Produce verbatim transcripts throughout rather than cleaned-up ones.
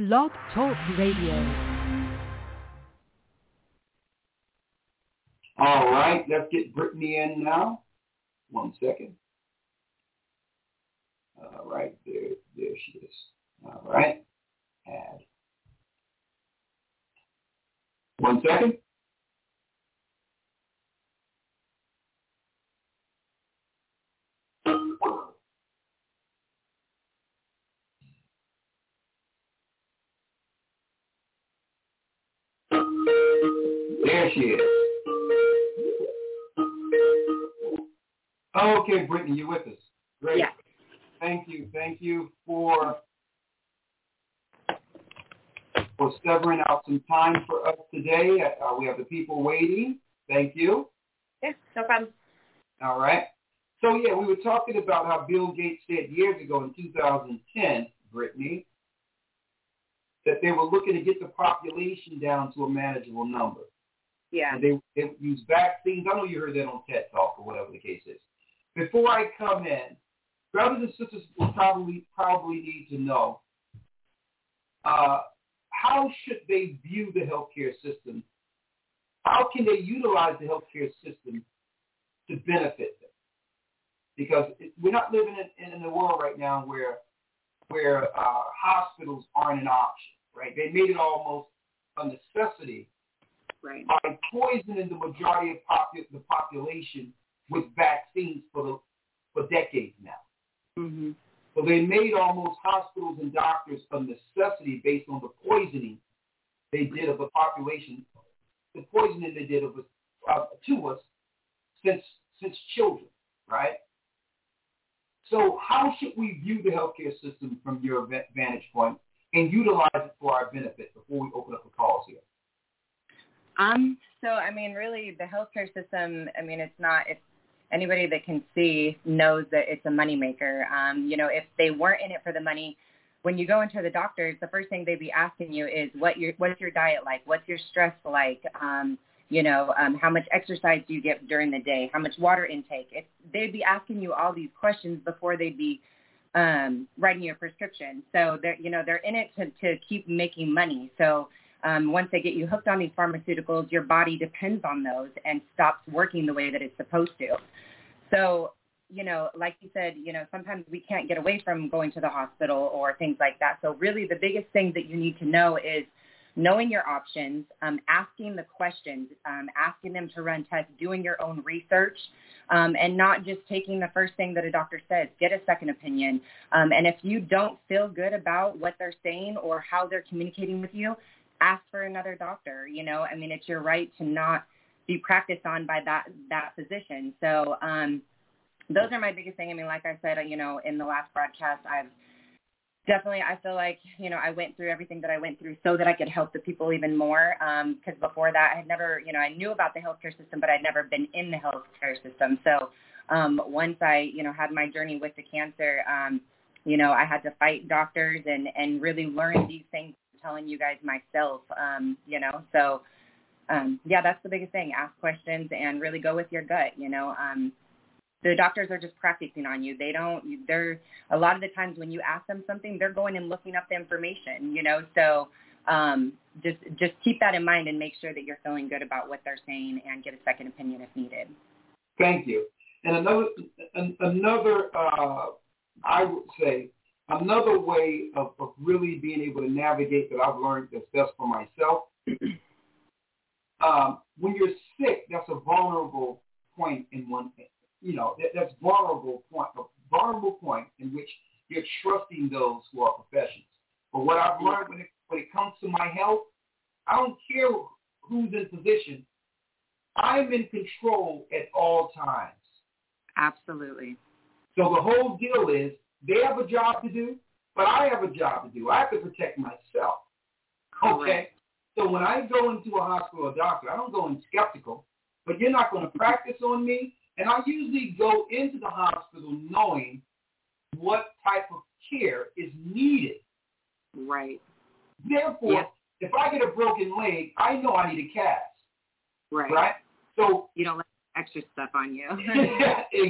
Blog Talk Radio. All right, let's get Brittany in now. One second. All right, there, there she is. All right, add. One second. There she is. Okay, Brittany, you're with us. Great. Yeah. Thank you. Thank you for for severing out some time for us today. Uh, we have the people waiting. Thank you. Yeah, no problem. All right. So, yeah, we were talking about how Bill Gates said years ago in two thousand ten, Brittany, that they were looking to get the population down to a manageable number. Yeah. And they, they would use vaccines. I know you heard that on TED Talk or whatever the case is. Before I come in, brothers and sisters will probably probably need to know, uh, how should they view the healthcare system? How can they utilize the healthcare system to benefit them? Because it, we're not living in, in a world right now where where uh, hospitals aren't an option, right? They made it almost a necessity, right, by poisoning the majority of popu- the population with vaccines for the, for decades now. Mm-hmm. So they made almost hospitals and doctors a necessity based on the poisoning they did of the population, the poisoning they did of us, uh, to us since since children, right? So how should we view the healthcare system from your vantage point and utilize it for our benefit before we open up the calls here? Um. So, I mean, really, the healthcare system, I mean, it's not, it's anybody that can see knows that it's a moneymaker. Um, you know, if they weren't in it for the money, when you go into the doctors, the first thing they'd be asking you is what your what's your diet like? What's your stress like? Um, you know, um, how much exercise do you get during the day? How much water intake? If they'd be asking you all these questions before they'd be um, writing you a prescription. So they're, you know, they're in it to, to keep making money. So um, once they get you hooked on these pharmaceuticals, your body depends on those and stops working the way that it's supposed to. So, you know, like you said, you know, sometimes we can't get away from going to the hospital or things like that. So really the biggest thing that you need to know is knowing your options, um, asking the questions, um, asking them to run tests, doing your own research, um, and not just taking the first thing that a doctor says. Get a second opinion. Um, and if you don't feel good about what they're saying or how they're communicating with you, ask for another doctor. You know, I mean, it's your right to not be practiced on by that, that physician. So um, those are my biggest thing. I mean, like I said, you know, in the last broadcast, I've definitely, I feel like, you know, I went through everything that I went through so that I could help the people even more. Because um, before that, I had never, you know, I knew about the healthcare system, but I'd never been in the healthcare system. So um, once I, you know, had my journey with the cancer, um, you know, I had to fight doctors and, and really learn these things, telling you guys myself, um, you know. So, um, yeah, that's the biggest thing. Ask questions and really go with your gut, you know. Um, The doctors are just practicing on you. They don't, they're, a lot of the times when you ask them something, they're going and looking up the information, you know, so um, just just keep that in mind and make sure that you're feeling good about what they're saying and get a second opinion if needed. Thank you. And another, an, another uh, I would say, another way of, of really being able to navigate that I've learned that's best for myself, um, when you're sick, that's a vulnerable point in one thing. You know, that, that's vulnerable point, a vulnerable point in which you're trusting those who are professionals. But what I've learned when it, when it comes to my health, I don't care who's in position. I'm in control at all times. Absolutely. So the whole deal is they have a job to do, but I have a job to do. I have to protect myself. Okay? Correct. So when I go into a hospital or doctor, I don't go in skeptical, but you're not going to practice on me. And I usually go into the hospital knowing what type of care is needed. Right. Therefore, yes. if I get a broken leg, I know I need a cast. Right. Right? So you don't let extra stuff on you.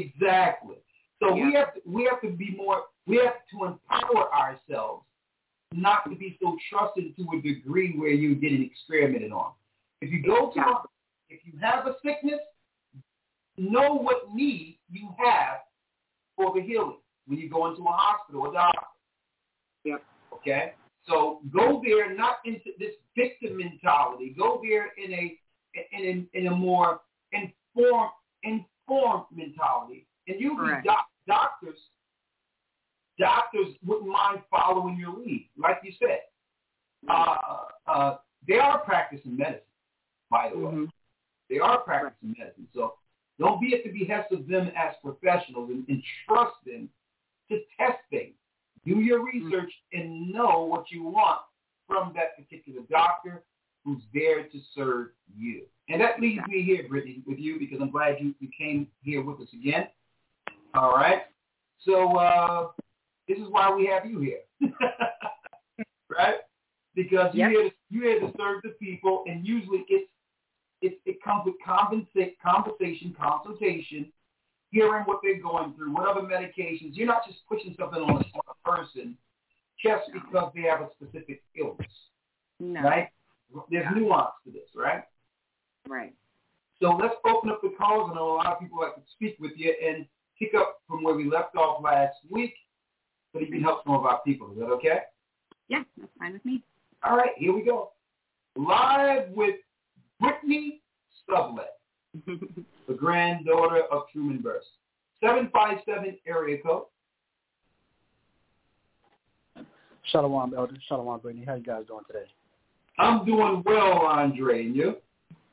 Exactly. So yeah. we have to, we have to be more, we have to empower ourselves not to be so trusted to a degree where you're getting experimented on. If you go to, a, if you have a sickness, know what need you have for the healing when you go into a hospital or doctor. Yep. Okay? So go there not into this victim mentality. Go there in a in a, in a more informed informed mentality. And usually doc, doctors doctors wouldn't mind following your lead, like you said. Uh, uh, they are practicing medicine, by the way. Mm-hmm. They are practicing medicine. So don't be at the behest of them as professionals, and, and trust them to test things. Do your research and know what you want from that particular doctor who's there to serve you. And that leads me here, Brittany, with you, because I'm glad you, you came here with us again. All right? So uh, this is why we have you here, right? Because you're, yep. here to, you're here to serve the people, and usually it's, it, it comes with conversa- conversation, consultation, hearing what they're going through, what other medications. You're not just pushing something on a, on a person just because they have a specific illness, no. right? There's nuance to this, right? Right. So let's open up the calls. I know a lot of people like to speak with you and pick up from where we left off last week so you can help some of our people. Is that okay? Yeah, that's fine with me. All right, here we go. Live with Brittany Sublette, the granddaughter of Truman Burst. seven five seven area code. Shalom, Elder. Shalom, Brittany. How you guys doing today? I'm doing well, Andre, and you?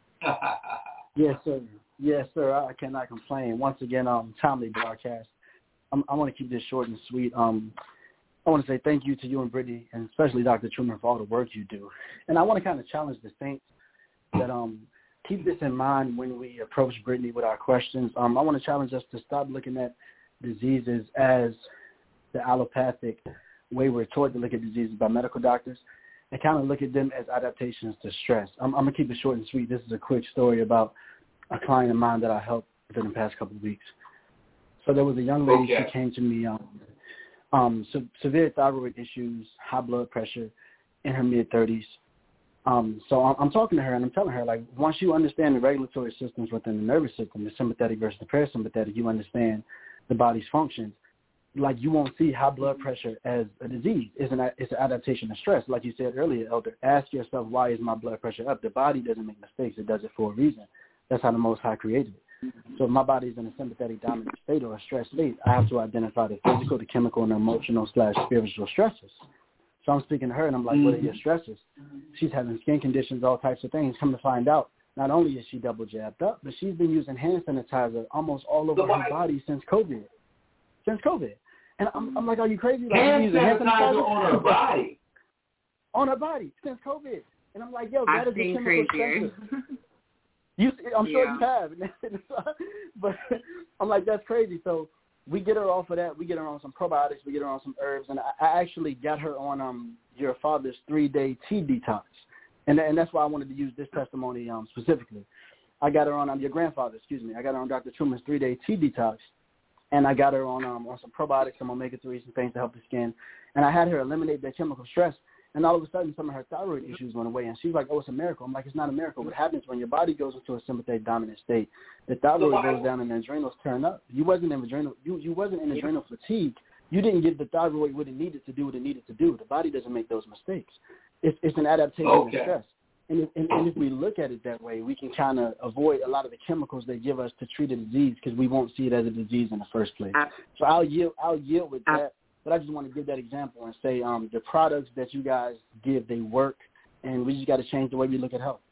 Yes, sir. Yes, sir. I cannot complain. Once again, um, timely broadcast. Um, I want to keep this short and sweet. Um, I want to say thank you to you and Brittany, and especially Doctor Truman, for all the work you do. And I want to kind of challenge the saints that um keep this in mind when we approach Brittany with our questions. Um, I want to challenge us to stop looking at diseases as the allopathic way we're taught to look at diseases by medical doctors, and kind of look at them as adaptations to stress. I'm, I'm going to keep it short and sweet. This is a quick story about a client of mine that I helped within the past couple of weeks. So there was a young lady, okay. She came to me, um, um, so, severe thyroid issues, high blood pressure, in her mid-thirties. Um, so I'm, I'm talking to her, and I'm telling her, like, once you understand the regulatory systems within the nervous system, the sympathetic versus the parasympathetic, you understand the body's functions. Like, you won't see high blood pressure as a disease. It's an, it's an adaptation to stress. Like you said earlier, Elder, ask yourself, why is my blood pressure up? The body doesn't make mistakes. It does it for a reason. That's how the Most High created it. So if my body is in a sympathetic dominant state or a stress state, I have to identify the physical, the chemical, and emotional slash spiritual stresses. So I'm speaking to her, and I'm like, mm-hmm. What are your stresses? She's having skin conditions, all types of things. Come to find out, not only is she double jabbed up, but she's been using hand sanitizer almost all over her body since COVID. Since COVID. And I'm, I'm like, are you crazy? Like, hand using hand sanitizer on her body. On her body since COVID. And I'm like, yo, that I've is a seen chemical crazier. You, I'm sure yeah. you have. But I'm like, that's crazy. So we get her off of that. We get her on some probiotics. We get her on some herbs. And I, I actually got her on um your father's three-day tea detox. And, and that's why I wanted to use this testimony um, specifically. I got her on um, your grandfather, excuse me. I got her on Doctor Truman's three-day tea detox. And I got her on um, on some probiotics, some omega threes, and things to help the skin. And I had her eliminate that chemical stress. And all of a sudden, some of her thyroid issues went away. And she's like, oh, it's a miracle. I'm like, it's not a miracle. What happens when your body goes into a sympathetic dominant state, the thyroid goes down and the adrenals turn up. You wasn't in adrenal, you, you wasn't in adrenal fatigue. You didn't give the thyroid what it needed to do what it needed to do. The body doesn't make those mistakes. It's, it's an adaptation okay. to stress. And if, and, and if we look at it that way, we can kind of avoid a lot of the chemicals they give us to treat a disease because we won't see it as a disease in the first place. So I'll yield, I'll yield with that. But I just want to give that example and say um, the products that you guys give, they work, and we just got to change the way we look at health.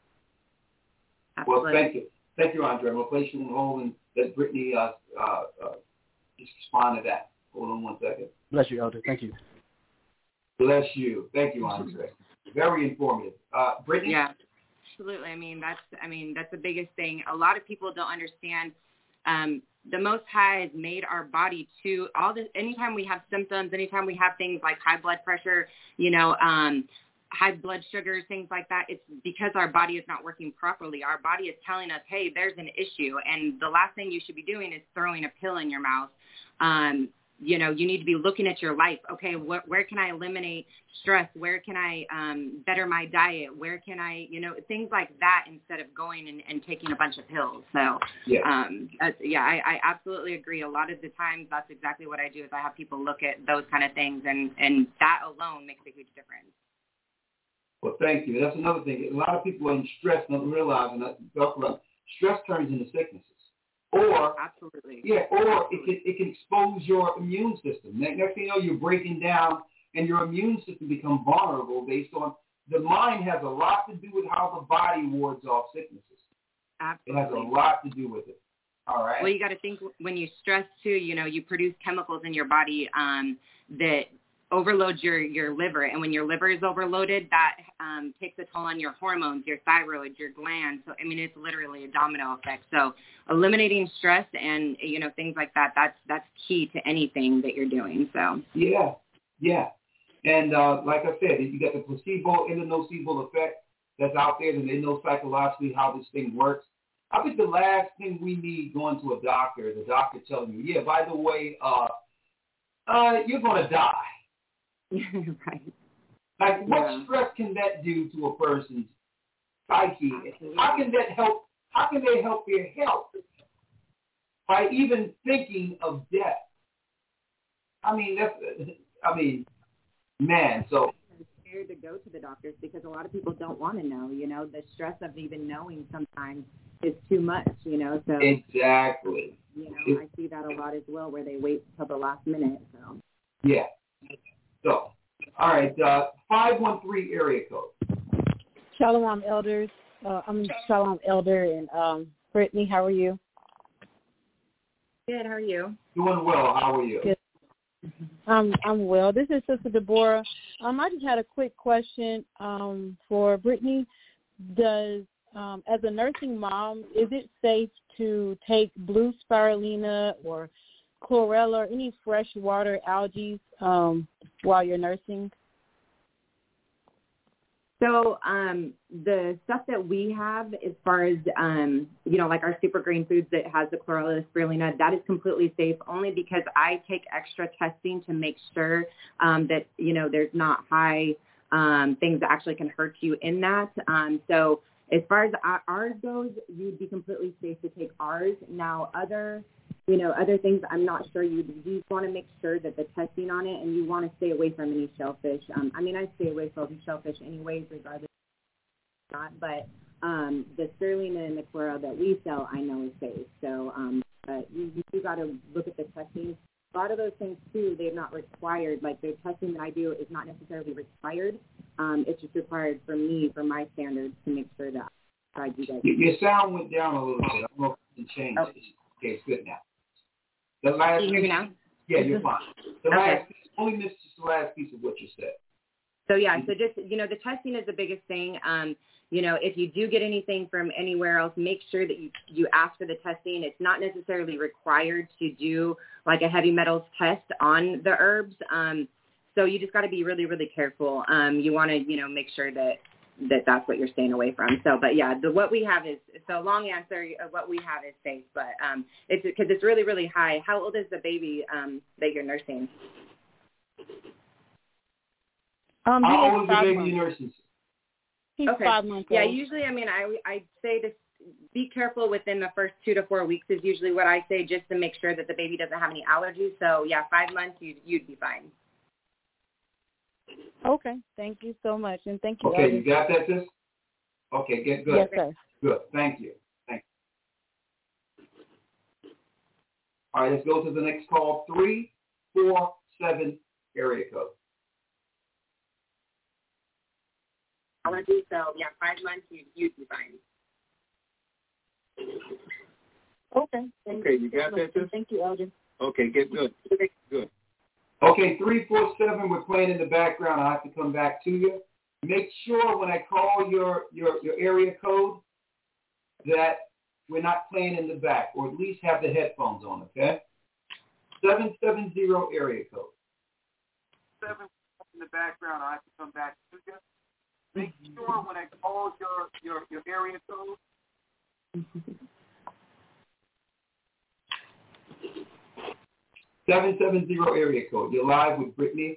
Well, thank you. Thank you, Andre. I'm going to place you on hold and let Brittany uh, uh, uh, just respond to that. Hold on one second. Bless you, Elder. Thank you. Bless you. Thank you, Andre. Very informative. Uh, Brittany? Yeah, absolutely. I mean, that's I mean that's the biggest thing. A lot of people don't understand. Um, the Most High has made our body to all this. Anytime we have symptoms, anytime we have things like high blood pressure, you know, um, high blood sugars, things like that, it's because our body is not working properly. Our body is telling us, hey, there's an issue, and the last thing you should be doing is throwing a pill in your mouth. Um, you know, you need to be looking at your life. Okay, wh- where can I eliminate stress? Where can I um, better my diet? Where can I, you know, things like that instead of going and, and taking a bunch of pills. So, yeah, um, that's, yeah, I, I absolutely agree. A lot of the times that's exactly what I do is I have people look at those kind of things, and, and that alone makes a huge difference. Well, thank you. That's another thing. A lot of people are in stress, not realizing that talk about stress turns into sicknesses. Or, absolutely. Yeah, or absolutely. it can it can expose your immune system. Next thing you know, you're breaking down, and your immune system becomes vulnerable based on the mind has a lot to do with how the body wards off sicknesses. Absolutely. It has a lot to do with it. All right. Well, you got to think when you stress too. You know, you produce chemicals in your body um, that overloads your, your liver, and when your liver is overloaded, that um, takes a toll on your hormones, your thyroid, your glands. So, I mean, it's literally a domino effect. So eliminating stress and, you know, things like that, that's that's key to anything that you're doing. So Yeah, yeah. And uh, like I said, you got the placebo and the nocebo effect that's out there, and they know psychologically how this thing works. I think the last thing we need going to a doctor is a doctor telling you, yeah, by the way, uh, uh, you're going to die. Right. Like, what Yeah. stress can that do to a person's psyche? Absolutely. How can that help? How can they help their health by even thinking of death? I mean, that's. I mean, man. So I'm scared to go to the doctors because a lot of people don't want to know. You know, the stress of even knowing sometimes is too much. You know, so exactly. you know, I see that a lot as well, where they wait till the last minute. So yeah. So, all right, uh, five one three area code. Shalom, elders. Uh, I'm Shalom, elder, and um, Brittany. How are you? good. How are you? Doing well. How are you? Good. I'm I'm well. This is Sister Deborah. Um, I just had a quick question um, for Brittany. Does um, as a nursing mom, is it safe to take blue spirulina or chlorella or any freshwater algae um, while you're nursing? So um, the stuff that we have as far as, um, you know, like our super green foods that has the chlorella, spirulina, that is completely safe only because I take extra testing to make sure um, that, you know, there's not high um, things that actually can hurt you in that. Um, so as far as ours goes, you'd be completely safe to take ours. Now, other You know, other things, I'm not sure. You you want to make sure that the testing on it, and you want to stay away from any shellfish. Um, I mean, I stay away from shellfish anyways, regardless of not. But um, the spirulina and the chlorella that we sell, I know is safe. So um, but you, you got to look at the testing. A lot of those things, too, they're not required. Like the testing that I do is not necessarily required. Um, it's just required for me, for my standards, to make sure that I do that. Your sound went down a little bit. I don't know if it can change. Oh. Okay, it's good now. The last Can you hear me now? Yeah, you're fine. The Okay. last piece, only missed just the last piece of what you said. So, yeah, so just, you know, the testing is the biggest thing. Um, you know, if you do get anything from anywhere else, make sure that you, you ask for the testing. It's not necessarily required to do like a heavy metals test on the herbs. Um, so you just got to be really, really careful. Um, you want to, you know, make sure that, that that's what you're staying away from. So, but yeah, the, what we have is, so long answer, uh, what we have is safe, but um, it's because it's really, really high. How old is the baby um, that you're nursing? Um, he How is old is the five baby months. you're nursing? He's Okay. five months Yeah, old. usually, I mean, I I say to be careful within the first two to four weeks is usually what I say, just to make sure that the baby doesn't have any allergies. So yeah, five months, you'd, you'd be fine. Okay, thank you so much, and thank you. Okay, Elder. you got that, sis? Okay, get good. Yes, sir. Good. Thank you. Thank you. All right, let's go to the next call. Three, four, seven area code. Allergies, so yeah, five months, you'd, you'd be fine. Okay. Okay, you got that, sis? Thank you, Elder. Okay, get good. Good. Okay, three four seven, we're playing in the background. I have to come back to you. Make sure when I call your, your, your area code that we're not playing in the back, or at least have the headphones on, okay? seven seven zero area code. Seven in the background, I have to come back to you. Make sure when I call your, your, your area code seven seven zero area code. You're live with Brittany.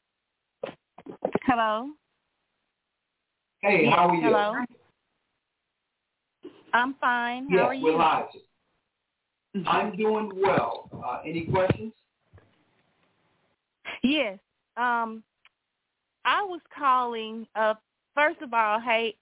Hello. Hey, yes, how are you? Hello. I'm fine. How yes, are you? we're live. I'm doing well. Uh, any questions? Yes. Um, I was calling. Uh, first of all, hey.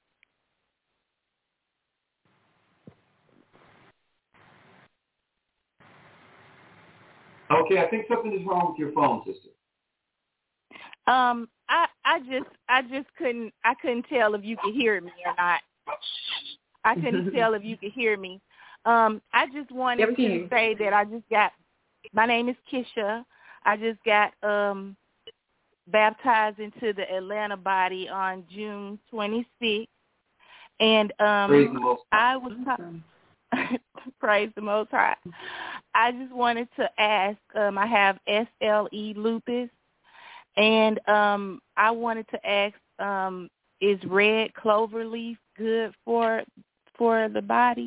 Okay, I think something is wrong with your phone, sister. Um, I I just I just couldn't I couldn't tell if you could hear me or not. I couldn't tell if you could hear me. Um, I just wanted to say that I just got. My name is Kisha. I just got um baptized into the Atlanta body on June twenty-sixth, and um, Praise the Most High. I was ta- praise the Most High. I just wanted to ask. Um, I have S L E lupus, and um, I wanted to ask: um, is red clover leaf good for for the body?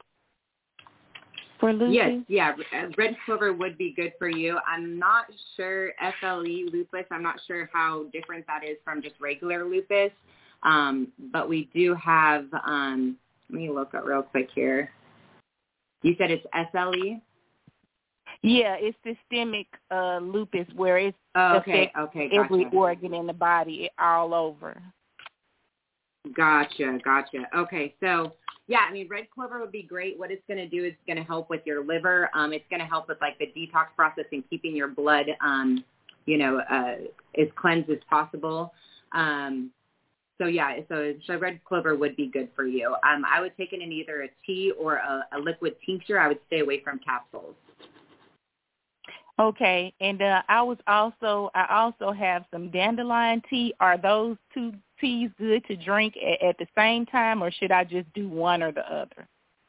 For lupus? Yes, yeah, red clover would be good for you. I'm not sure S L E lupus. I'm not sure how different that is from just regular lupus. Um, but we do have. Um, let me look up real quick here. You said it's S L E? Yeah, it's systemic uh, lupus where it's oh, okay, affects okay, gotcha. every organ in the body all over. Gotcha, gotcha. Okay, so yeah, I mean, red clover would be great. What it's going to do is going to help with your liver. Um, it's going to help with like the detox process and keeping your blood, um, you know, uh, as cleansed as possible. Um, so yeah, so, so red clover would be good for you. Um, I would take it in either a tea or a, a liquid tincture. I would stay away from capsules. Okay, and uh, I was also I also have some dandelion tea. Are those two teas good to drink at, at the same time, or should I just do one or the other?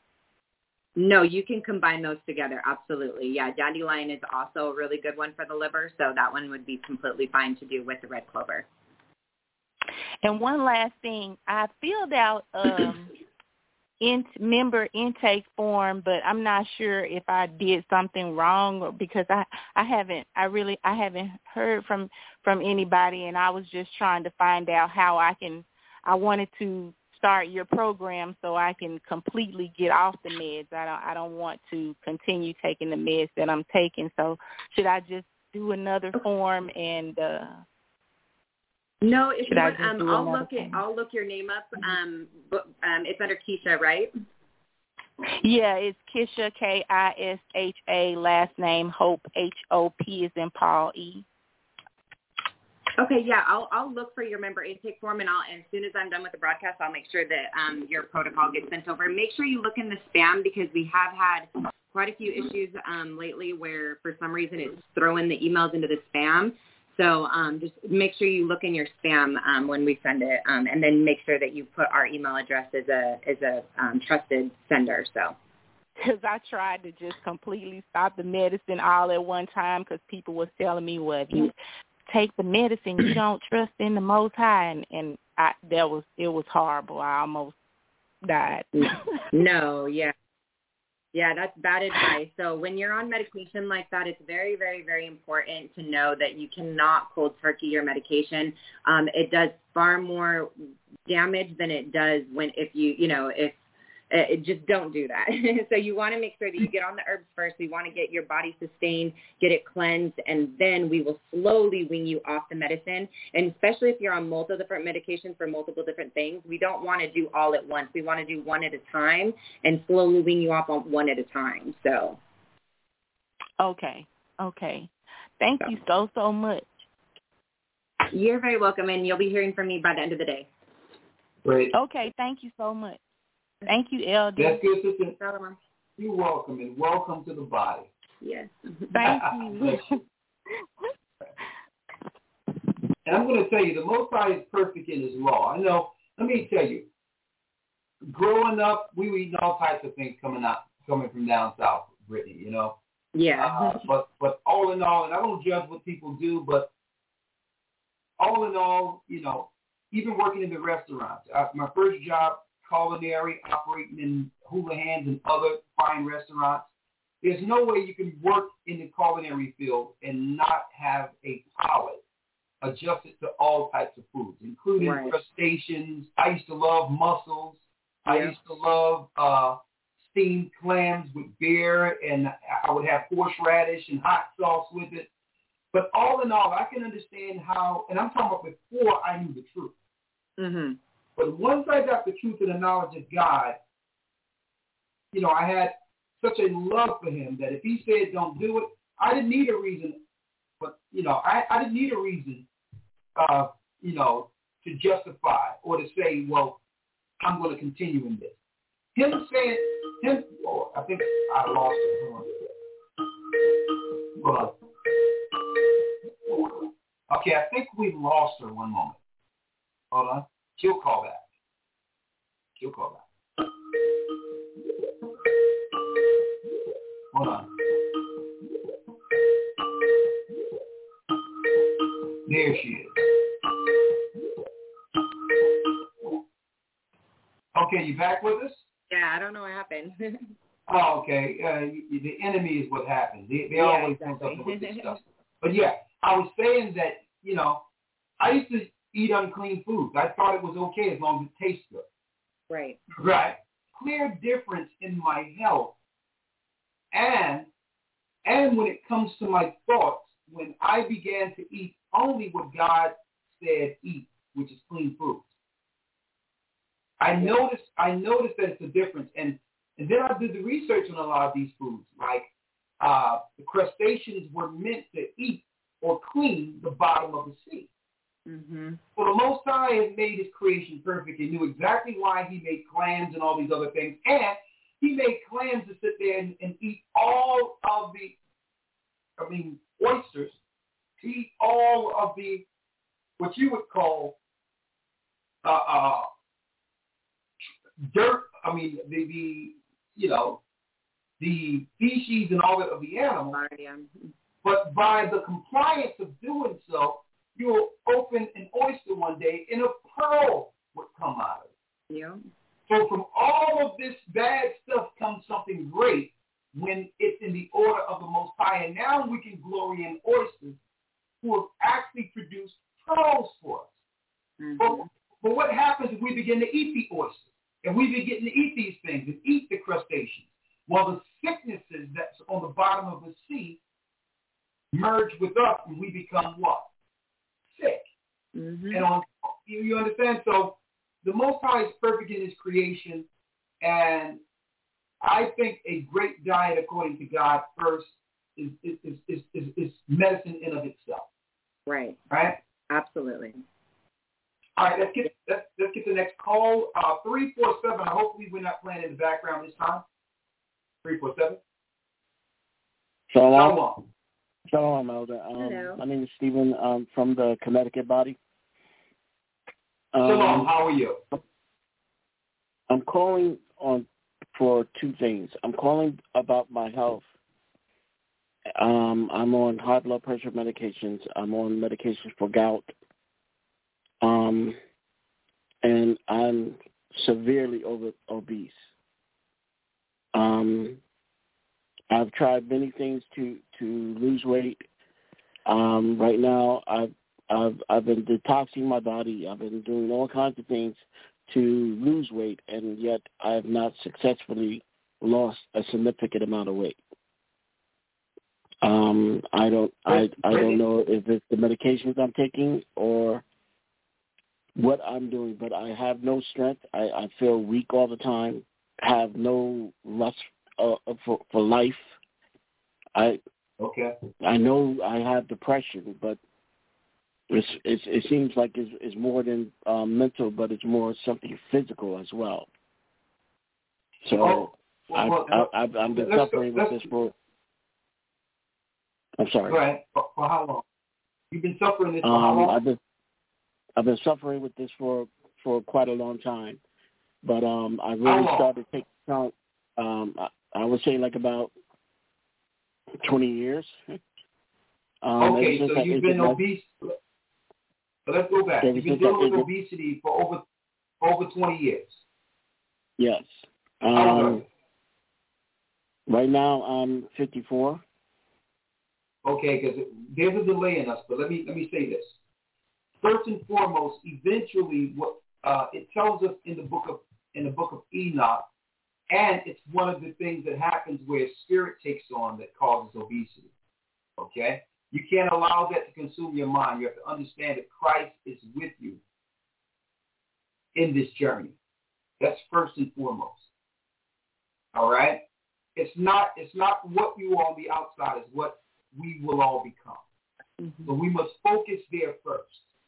No, you can combine those together. Absolutely. Yeah, dandelion is also a really good one for the liver, so that one would be completely fine to do with the red clover. And one last thing, I filled out um, in member intake form, but I'm not sure if I did something wrong or because I, I haven't I really I haven't heard from, from anybody, and I was just trying to find out how I can I wanted to start your program so I can completely get off the meds. I don't I don't want to continue taking the meds that I'm taking. So should I just do another form and uh No, if Should you I want, just um, do I'll another look it. thing? I'll look your name up. Um, but, um, it's under Keisha, right? Yeah, it's Kisha, K I S H A, last name Hope, H O P is in Paul, E. Okay, yeah, I'll I'll look for your member intake form, and I'll and as soon as I'm done with the broadcast, I'll make sure that um your protocol gets sent over. Make sure you look in the spam because we have had quite a few issues um lately where for some reason it's throwing the emails into the spam. So um, just make sure you look in your spam um, when we send it, um, and then make sure that you put our email address as a as a um, trusted sender. So, because I tried to just completely stop the medicine all at one time because people was telling me, well, if you take the medicine, you don't trust in the Most High, and, and I, that was it was horrible. I almost died. No, yeah. Yeah, that's bad advice. So when you're on medication like that, it's very, very, very important to know that you cannot cold turkey your medication. Um, it does far more damage than it does when if you, you know, if uh, just don't do that. So you want to make sure that you get on the herbs first. We want to get your body sustained, get it cleansed, and then we will slowly wean you off the medicine. And especially if you're on multiple different medications for multiple different things, we don't want to do all at once. We want to do one at a time and slowly wean you off on one at a time. So. Okay. Okay. Thank so. you so, so much. You're very welcome, and you'll be hearing from me by the end of the day. Great. Okay. Thank you so much. Thank you, L D. That's good, sister. You're welcome, and welcome to the body. Yes. Thank you. And I'm going to tell you, the Most High is perfect in His law. I know. Let me tell you, growing up, we were eating all types of things coming out, coming from down south, Brittany. You know. Yeah. Uh, but but all in all, and I don't judge what people do, but all in all, you know, even working in the restaurants, uh, my first job. Culinary, operating in Hula Hands and other fine restaurants. there's no way you can work in the culinary field and not have a palate adjusted to all types of foods, including right. crustaceans. I used to love mussels. I yeah. used to love uh, steamed clams with beer, and I would have horseradish and hot sauce with it. But all in all, I can understand how, and I'm talking about before I knew the truth. Mm-hmm. But once I got the truth and the knowledge of God, you know, I had such a love for him that if he said don't do it, I didn't need a reason. But, you know, I, I didn't need a reason, uh, you know, to justify or to say, well, I'm going to continue in this. Him saying, him, oh, I think I lost it. Hold on. Hold on. Okay, I think we lost her one moment. Hold on. She'll call back. She'll call back. Hold on. There she is. Okay, you back with us? Yeah, I don't know what happened. Oh, okay. Uh, you, the enemy is what happens. They, they yeah, always exactly. do something with this stuff. But yeah, I was saying that, you know, I used to eat unclean foods. I thought it was okay as long as it tastes good. Right. Right. Clear difference in my health. And and when it comes to my thoughts, when I began to eat only what God said eat, which is clean foods. I noticed I noticed that it's a difference. And and then I did the research on a lot of these foods. Like uh, the crustaceans were meant to eat or clean the bottom of the sea. Mm-hmm. So the Most High has made his creation perfect and knew exactly why he made clams and all these other things. And he made clams to sit there and, and eat all of the, I mean, oysters, to eat all of the, what you would call uh, uh, dirt, I mean, the, the, you know, the species and all that of the animal. Yeah. But by the compliance of doing so, you will open an oyster one day and a pearl would come out of it. Yeah. So from all of this bad stuff comes something great when it's in the order of the Most High. And now we can glory in oysters who have actually produced pearls for us. Mm-hmm. But, but what happens if we begin to eat the oysters? And we begin to eat these things and eat the crustaceans? Well, the sicknesses that's on the bottom of the sea merge with us and we become what? Sick. Mm-hmm. And on, you, you understand? So the Most High is perfect in his creation, and I think a great diet according to God first is is is is, is, is medicine in of itself. Right. Right? Absolutely. All right, let's get let's, let's get the next call. Uh, three four seven. Hopefully we're not playing in the background this time. Three four seven. Shalom. Shalom. Shalom, Elder. Um, Hello. My name is Stephen. Um, from the Connecticut body. Um, Shalom. How are you? I'm calling on for two things. I'm calling about my health. Um, I'm on high blood pressure medications. I'm on medications for gout. Um, and I'm severely over obese. Um, I've tried many things to, to lose weight. Um, right now, I've I've I've been detoxing my body. I've been doing all kinds of things to lose weight, and yet I have not successfully lost a significant amount of weight. Um, I don't I, I don't know if it's the medications I'm taking or what I'm doing, but I have no strength. I, I feel weak all the time. Have no lust uh, for for life. I okay. I know I have depression, but it's, it's it seems like it's, it's more than um, mental, but it's more something physical as well. So oh, well, I've, I've, I've, I've been suffering with this for. I'm sorry. Go ahead. For, for how long? You've been suffering this for um, how long? I've been I've been suffering with this for, for quite a long time, but um, I really started taking account. Um, I, I would say like about twenty years. um, okay, so that, you've been obese. Like, so let's go back. You've been dealing with obesity for over over twenty years. Yes. How old are Um, Right now, I'm fifty-four. Okay, because there's a delay in us, but let me let me say this. First and foremost, eventually, what uh, it tells us in the book of in the book of Enoch, and it's one of the things that happens where spirit takes on that causes obesity. Okay, you can't allow that to consume your mind. You have to understand that Christ is with you in this journey. That's first and foremost. All right, it's not it's not what you are on the outside; it's what we will all become. Mm-hmm. So we must focus there first.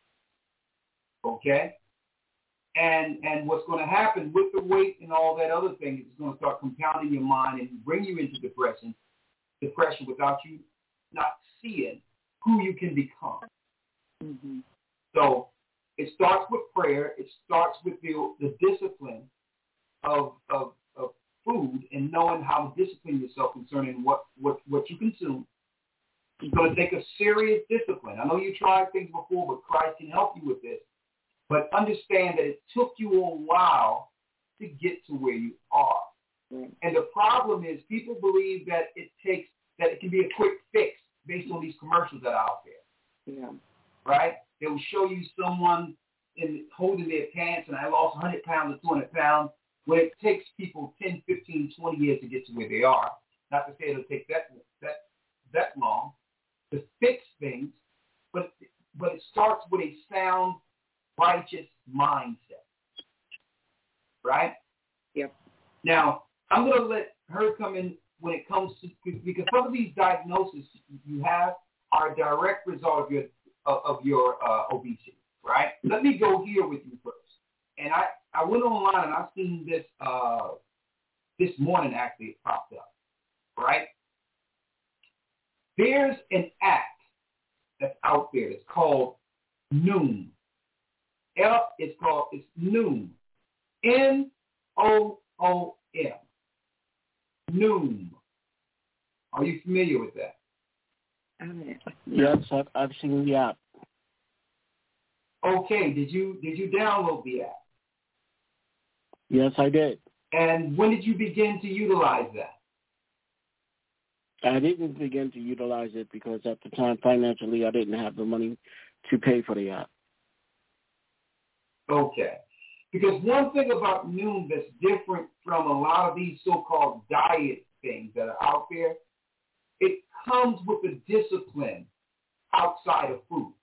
Okay? And and what's going to happen with the weight and all that other thing is it's going to start compounding your mind and bring you into depression, depression without you not seeing who you can become. Mm-hmm. So it starts with prayer. It starts with the, the discipline of, of of food and knowing how to discipline yourself concerning what, what, what you consume. It's going to take a serious discipline. I know you tried things before, but Christ can help you with this. But understand that it took you a while to get to where you are. Mm. And the problem is people believe that it takes, that it can be a quick fix based on these commercials that are out there. Yeah. Right? They will show you someone in holding their pants and I lost one hundred pounds or two hundred pounds, when it takes people ten, fifteen, twenty years to get to where they are. Not to say it'll take that that that long to fix things, but but it starts with a sound, righteous mindset, right? Yep. Now, I'm going to let her come in when it comes to, because some of these diagnoses you have are a direct result of your of, of your uh, obesity, right? Let me go here with you first. And I, I went online and I seen this uh, this morning actually it popped up, right? There's an app that's out there that's called Noom. L, it's called, it's Noom. N O O M. Noom. Are you familiar with that? Yes, I've, I've seen the app. Okay, did you did you download the app? Yes, I did. And when did you begin to utilize that? I didn't begin to utilize it because at the time, financially, I didn't have the money to pay for the app. Okay. Because one thing about Noom that's different from a lot of these so-called diet things that are out there, it comes with a discipline outside of food.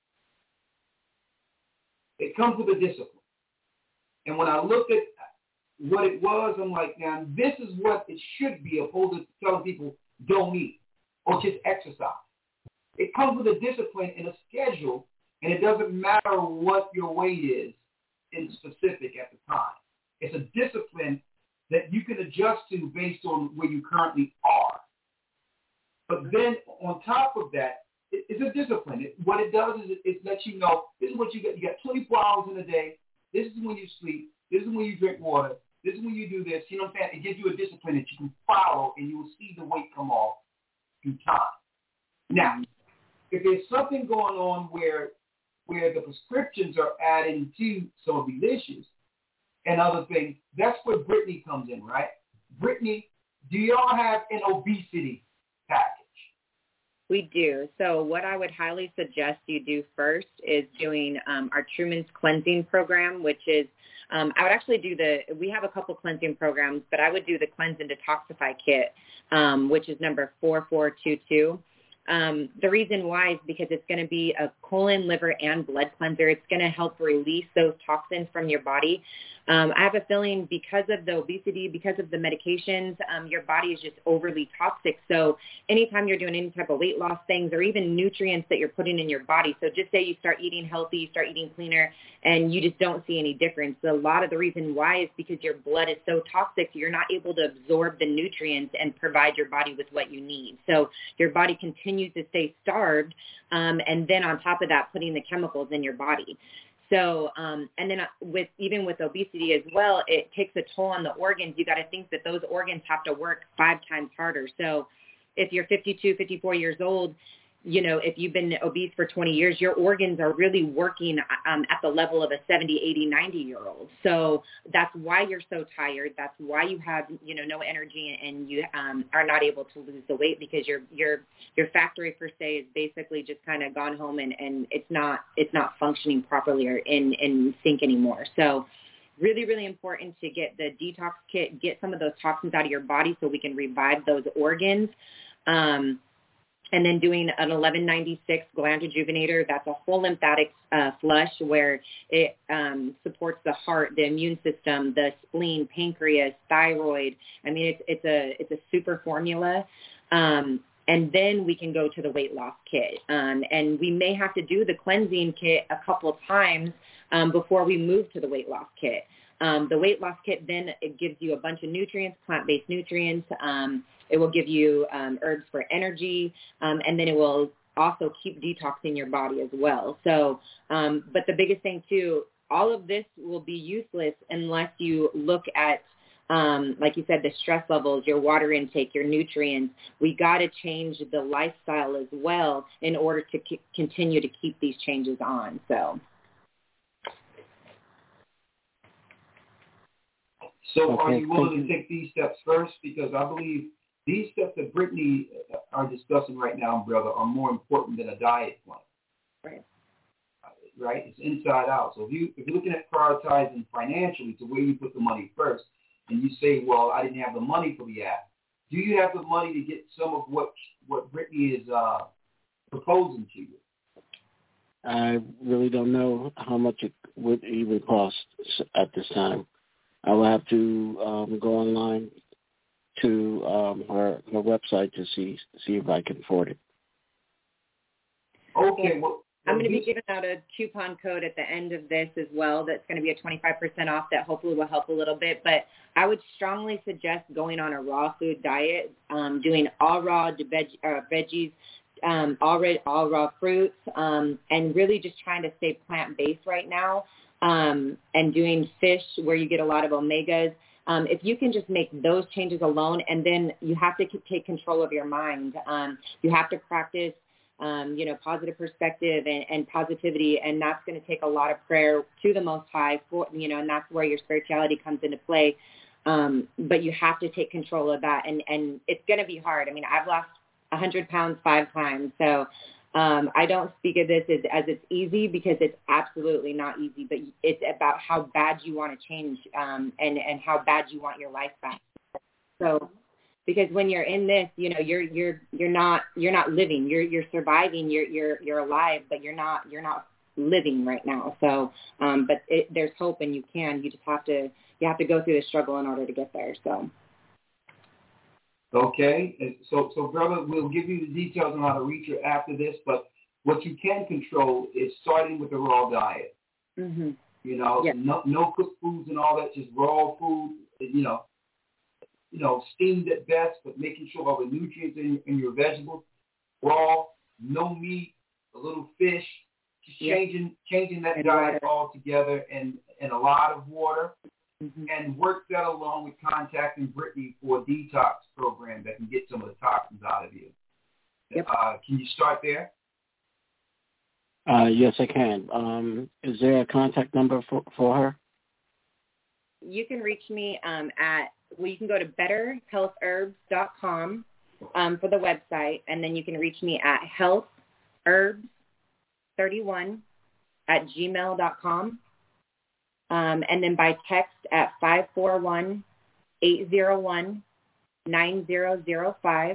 It comes with a discipline. And when I looked at what it was, I'm like, now, this is what it should be opposed to telling people don't eat or just exercise. It comes with a discipline and a schedule, and it doesn't matter what your weight is in specific at the time. It's a discipline that you can adjust to based on where you currently are. But then on top of that, it, it's a discipline. It, what it does is it, it lets you know this is what you get. You got twenty-four hours in a day. This is when you sleep. This is when you drink water. This is when you do this. You know what I'm saying? It gives you a discipline that you can follow, and you will see the weight come off through time. Now, if there's something going on where where the prescriptions are adding to some of these issues and other things, that's where Brittany comes in, right? Brittany, do y'all have an obesity package? We do. So what I would highly suggest you do first is doing um, our Truman's Cleansing Program, which is, um, I would actually do the, we have a couple cleansing programs, but I would do the Cleanse and Detoxify Kit, um, which is number four four two two. Um, the reason why is because it's going to be a colon, liver, and blood cleanser. It's going to help release those toxins from your body. Um, I have a feeling because of the obesity, because of the medications, um, your body is just overly toxic. So anytime you're doing any type of weight loss things or even nutrients that you're putting in your body, so just say you start eating healthy, you start eating cleaner, and you just don't see any difference. So a lot of the reason why is because your blood is so toxic, you're not able to absorb the nutrients and provide your body with what you need. So your body continues to stay starved, um, and then on top of that, putting the chemicals in your body. So, um, and then with even with obesity as well, it takes a toll on the organs. You got to think that those organs have to work five times harder. So if you're fifty-two, fifty-four years old, you know, if you've been obese for twenty years, your organs are really working um, at the level of a seventy, eighty, ninety-year-old. So that's why you're so tired. That's why you have, you know, no energy and you um, are not able to lose the weight because your your your factory per se is basically just kind of gone home and, and it's not it's not functioning properly or in, in sync anymore. So really, really important to get the detox kit, get some of those toxins out of your body so we can revive those organs. Um, and then doing an eleven ninety-six gland rejuvenator. That's a whole lymphatic uh, flush where it um, supports the heart, the immune system, the spleen, pancreas, thyroid. I mean, it's, it's a it's a super formula. Um, and then we can go to the weight loss kit. Um, and we may have to do the cleansing kit a couple of times um, before we move to the weight loss kit. Um, the weight loss kit, then it gives you a bunch of nutrients, plant-based nutrients. Um, it will give you um, herbs for energy, um, and then it will also keep detoxing your body as well. So, um, but the biggest thing too, all of this will be useless unless you look at, um, like you said, the stress levels, your water intake, your nutrients. We got to change the lifestyle as well in order to c- continue to keep these changes on. So. So Okay, are you willing you. to take these steps first? Because I believe these steps that Brittany are discussing right now, brother, are more important than a diet plan. Right. Right? It's inside out. So if, you, if you're looking at prioritizing financially to where you put the money first, and you say, well, I didn't have the money for the app, do you have the money to get some of what what Brittany is uh, proposing to you? I really don't know how much it would even cost at this time. I will have to um, go online to um, her her website to see see if I can afford it. Okay, well, I'm going to be giving out a coupon code at the end of this as well. That's going to be a twenty-five percent off. That hopefully will help a little bit. But I would strongly suggest going on a raw food diet, um, doing all raw veg, uh, veggies, um, all, red, all raw fruits, um, and really just trying to stay plant-based right now. Um, and doing fish where you get a lot of omegas. Um, if you can just make those changes alone, and then you have to take control of your mind. Um, you have to practice, um, you know, positive perspective and, and positivity, and that's going to take a lot of prayer to the Most High, for, you know, and that's where your spirituality comes into play. Um, but you have to take control of that, and, and it's going to be hard. I mean, I've lost one hundred pounds five times, so Um, I don't speak of this as, as it's easy because it's absolutely not easy, but it's about how bad you want to change um, and, and how bad you want your life back. So because when you're in this, you know, you're you're you're not you're not living. You're you're surviving. You're you're you're alive, but you're not you're not living right now. So, um, but it, there's hope, and you can. You just have to you have to go through the struggle in order to get there. So. Okay, so so brother, we'll give you the details on how to reach her after this, but what you can control is starting with the raw diet. Mm-hmm. You know, yes. no no cooked foods and all that, just raw food. You know, you know, steamed at best, but making sure all the nutrients in, in your vegetables, raw, no meat, a little fish, just yes. changing changing that and diet water. altogether, and and a lot of water. Mm-hmm. And work that along with contacting Brittany for a detox program that can get some of the toxins out of you. Yep. Uh, can you start there? Uh, yes, I can. Um, is there a contact number for, for her? You can reach me um, at, well, you can go to better health herbs dot com um, for the website, and then you can reach me at health herbs thirty-one at gmail dot com. Um, and then by text at five four one, eight zero one, nine zero zero five.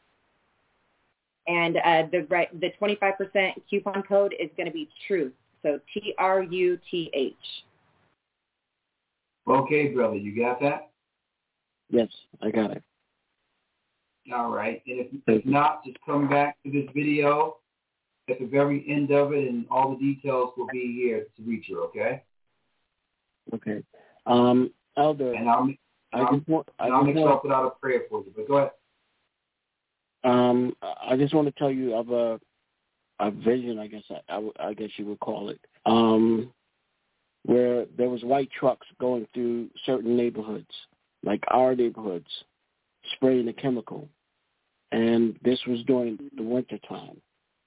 And uh, the right, the twenty-five percent coupon code is going to be TRUTH, so T R U T H. Okay, brother, you got that? Yes, I got it. All right. And if, if not, just come back to this video at the very end of it, and all the details will be here to reach you, okay? Okay. Um, Elder, and I'll, and I I'll, just want, I and I'll just make sure want, I put out a prayer for you, but go ahead. Um, I just want to tell you of a, a vision, I guess I, I, I guess you would call it, um, where there was white trucks going through certain neighborhoods, like our neighborhoods, spraying the chemical. And this was during the winter time.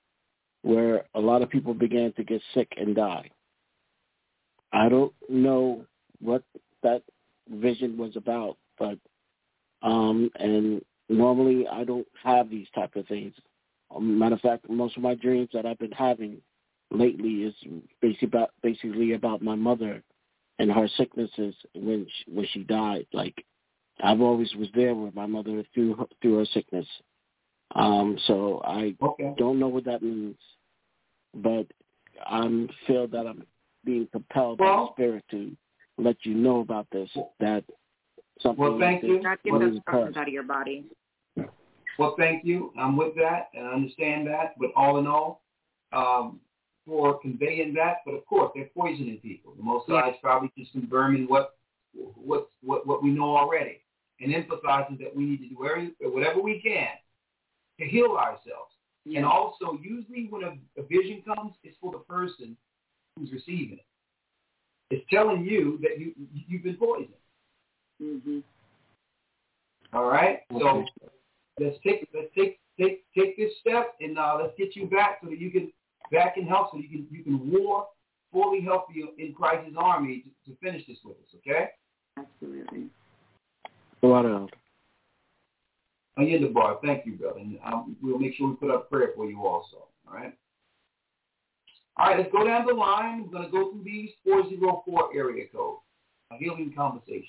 where a lot of people began to get sick and die. I don't know what that vision was about, but um, and normally I don't have these type of things. Um, matter of fact, most of my dreams that I've been having lately is basically about, basically about my mother and her sicknesses when she, when she died. Like, I've always was there with my mother through her, through her sickness. Um, so I okay. don't know what that means, but I feel that I'm being compelled well, by the Spirit to let you know about this, that something well, thank you. Not get those toxins out of your body. Well, thank you. I'm with that, and I understand that. But all in all, um, for conveying that, but of course, they're poisoning people. The Most High is probably just confirming what, what, what, what we know already, and emphasizing that we need to do every, whatever we can to heal ourselves. Yeah. And also, usually when a, a vision comes, it's for the person who's receiving it. It's telling you that you, you've been poisoned. Mm-hmm. All right? So let's take let's take take take this step, and uh, let's get you back so that you can back in health, so you can you can war fully healthy in Christ's army to, to finish this with us. Okay? Absolutely. What else? Oh, you're in the bar. Thank you, brother. And um, we'll make sure we put up prayer for you also. All right? All right, let's go down the line. We're going to go through these four oh four area code. A healing conversation.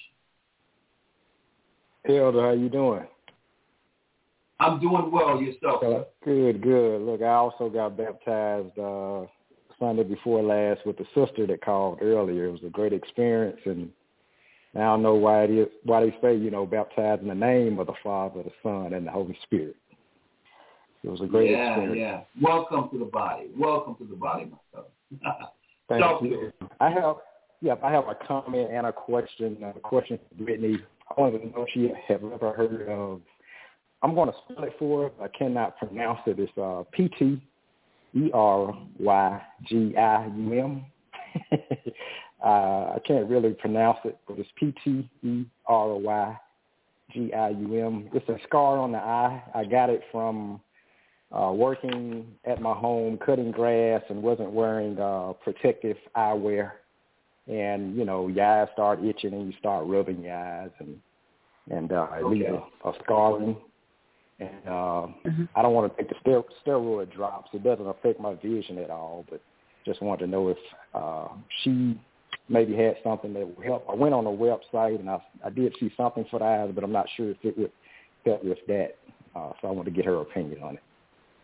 Hey, Elder, how you doing? I'm doing well. Yourself? Uh, good, good. Look, I also got baptized uh, Sunday before last with the sister that called earlier. It was a great experience, and I don't know why it is why they say, you know, baptize in the name of the Father, the Son, and the Holy Spirit. It was a great yeah, experience. Yeah, yeah. Welcome to the body. Welcome to the body, my brother. Thank Talk you. I have, yeah, I have a comment and a question. A question for Brittany. I wanted to know if she have ever heard of. I'm going to spell it for her. I cannot pronounce it. It's uh, P T E R Y G I U M. uh, I can't really pronounce it, but it's P T E R Y G I U M. It's a scar on the eye. I got it from uh, working at my home, cutting grass, and wasn't wearing uh, protective eyewear. And, you know, your eyes start itching and you start rubbing your eyes, and, and uh, it okay. leaves a, a scarring. And uh, mm-hmm. I don't want to take the ster- steroid drops. It doesn't affect my vision at all, but just wanted to know if uh, she maybe had something that would help. I went on a website, and I, I did see something for the eyes, but I'm not sure if it would help with that. Uh, so I want to get her opinion on it.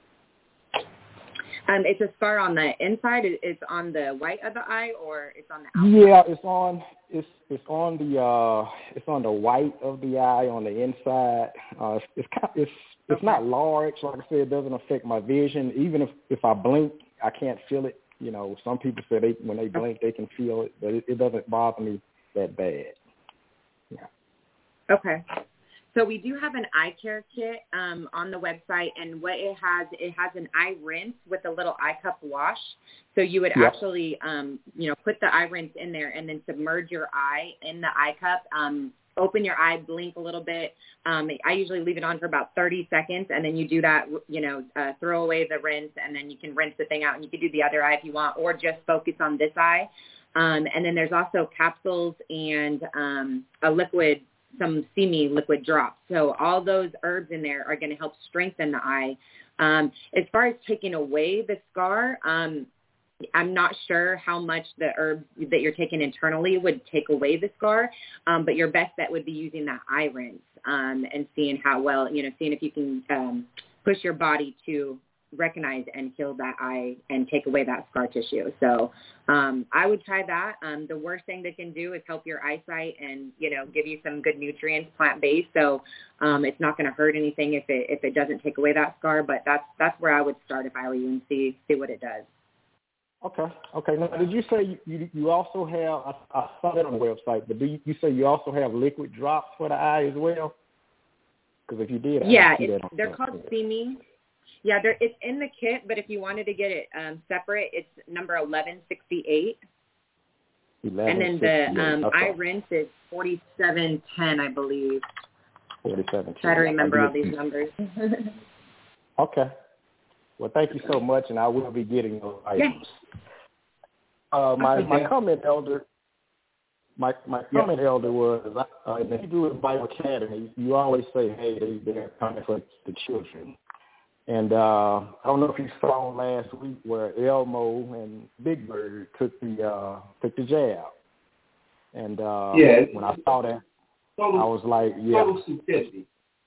Um, it's a scar on the inside. It's on the white of the eye, or it's on the outside? Yeah, it's on. It's it's on the uh, it's on the white of the eye on the inside. Uh, it's it's kind of, it's it's okay. not large. Like I said, it doesn't affect my vision. Even if if I blink, I can't feel it. You know, some people say they when they blink they can feel it, but it, it doesn't bother me that bad. Yeah. Okay. So we do have an eye care kit um, on the website, and what it has, it has an eye rinse with a little eye cup wash. So you would yep. actually, um, you know, put the eye rinse in there and then submerge your eye in the eye cup. Um, open your eye, blink a little bit. Um, I usually leave it on for about thirty seconds, and then you do that, you know, uh, throw away the rinse, and then you can rinse the thing out, and you can do the other eye if you want, or just focus on this eye. Um, and then there's also capsules and um, a liquid, some semi liquid drops. So all those herbs in there are going to help strengthen the eye. Um, as far as taking away the scar, um, I'm not sure how much the herbs that you're taking internally would take away the scar, um, but your best bet would be using that eye rinse um, and seeing how well, you know, seeing if you can um, push your body to recognize and heal that eye and take away that scar tissue. So um, I would try that. Um, the worst thing they can do is help your eyesight and, you know, give you some good nutrients, plant-based. So um, it's not going to hurt anything if it if it doesn't take away that scar. But that's that's where I would start if I were you and see see what it does. Okay. Okay. Now, did you say you, you, you also have, I, I saw that on the website, but do you, you say you also have liquid drops for the eye as well? Because if you did, I yeah, see it's, that they're called Simi. Yeah, there, it's in the kit, but if you wanted to get it um, separate, it's number eleven sixty-eight. And then the um, okay. eye rinse is forty-seven ten, I believe. forty-seven ten. Try to remember all these numbers. Okay. Well, thank you so much, and I will be getting those items. Yeah. Uh, my, okay. my comment, Elder, my my comment, yeah. Elder, was uh, in the Hebrew Bible Academy, you always say, hey, they, they're coming for the children. And uh, I don't know if you saw last week where Elmo and Big Bird took the uh, took the jab. And uh, yeah, when I saw that, total, I was like, yeah. Total stupidity.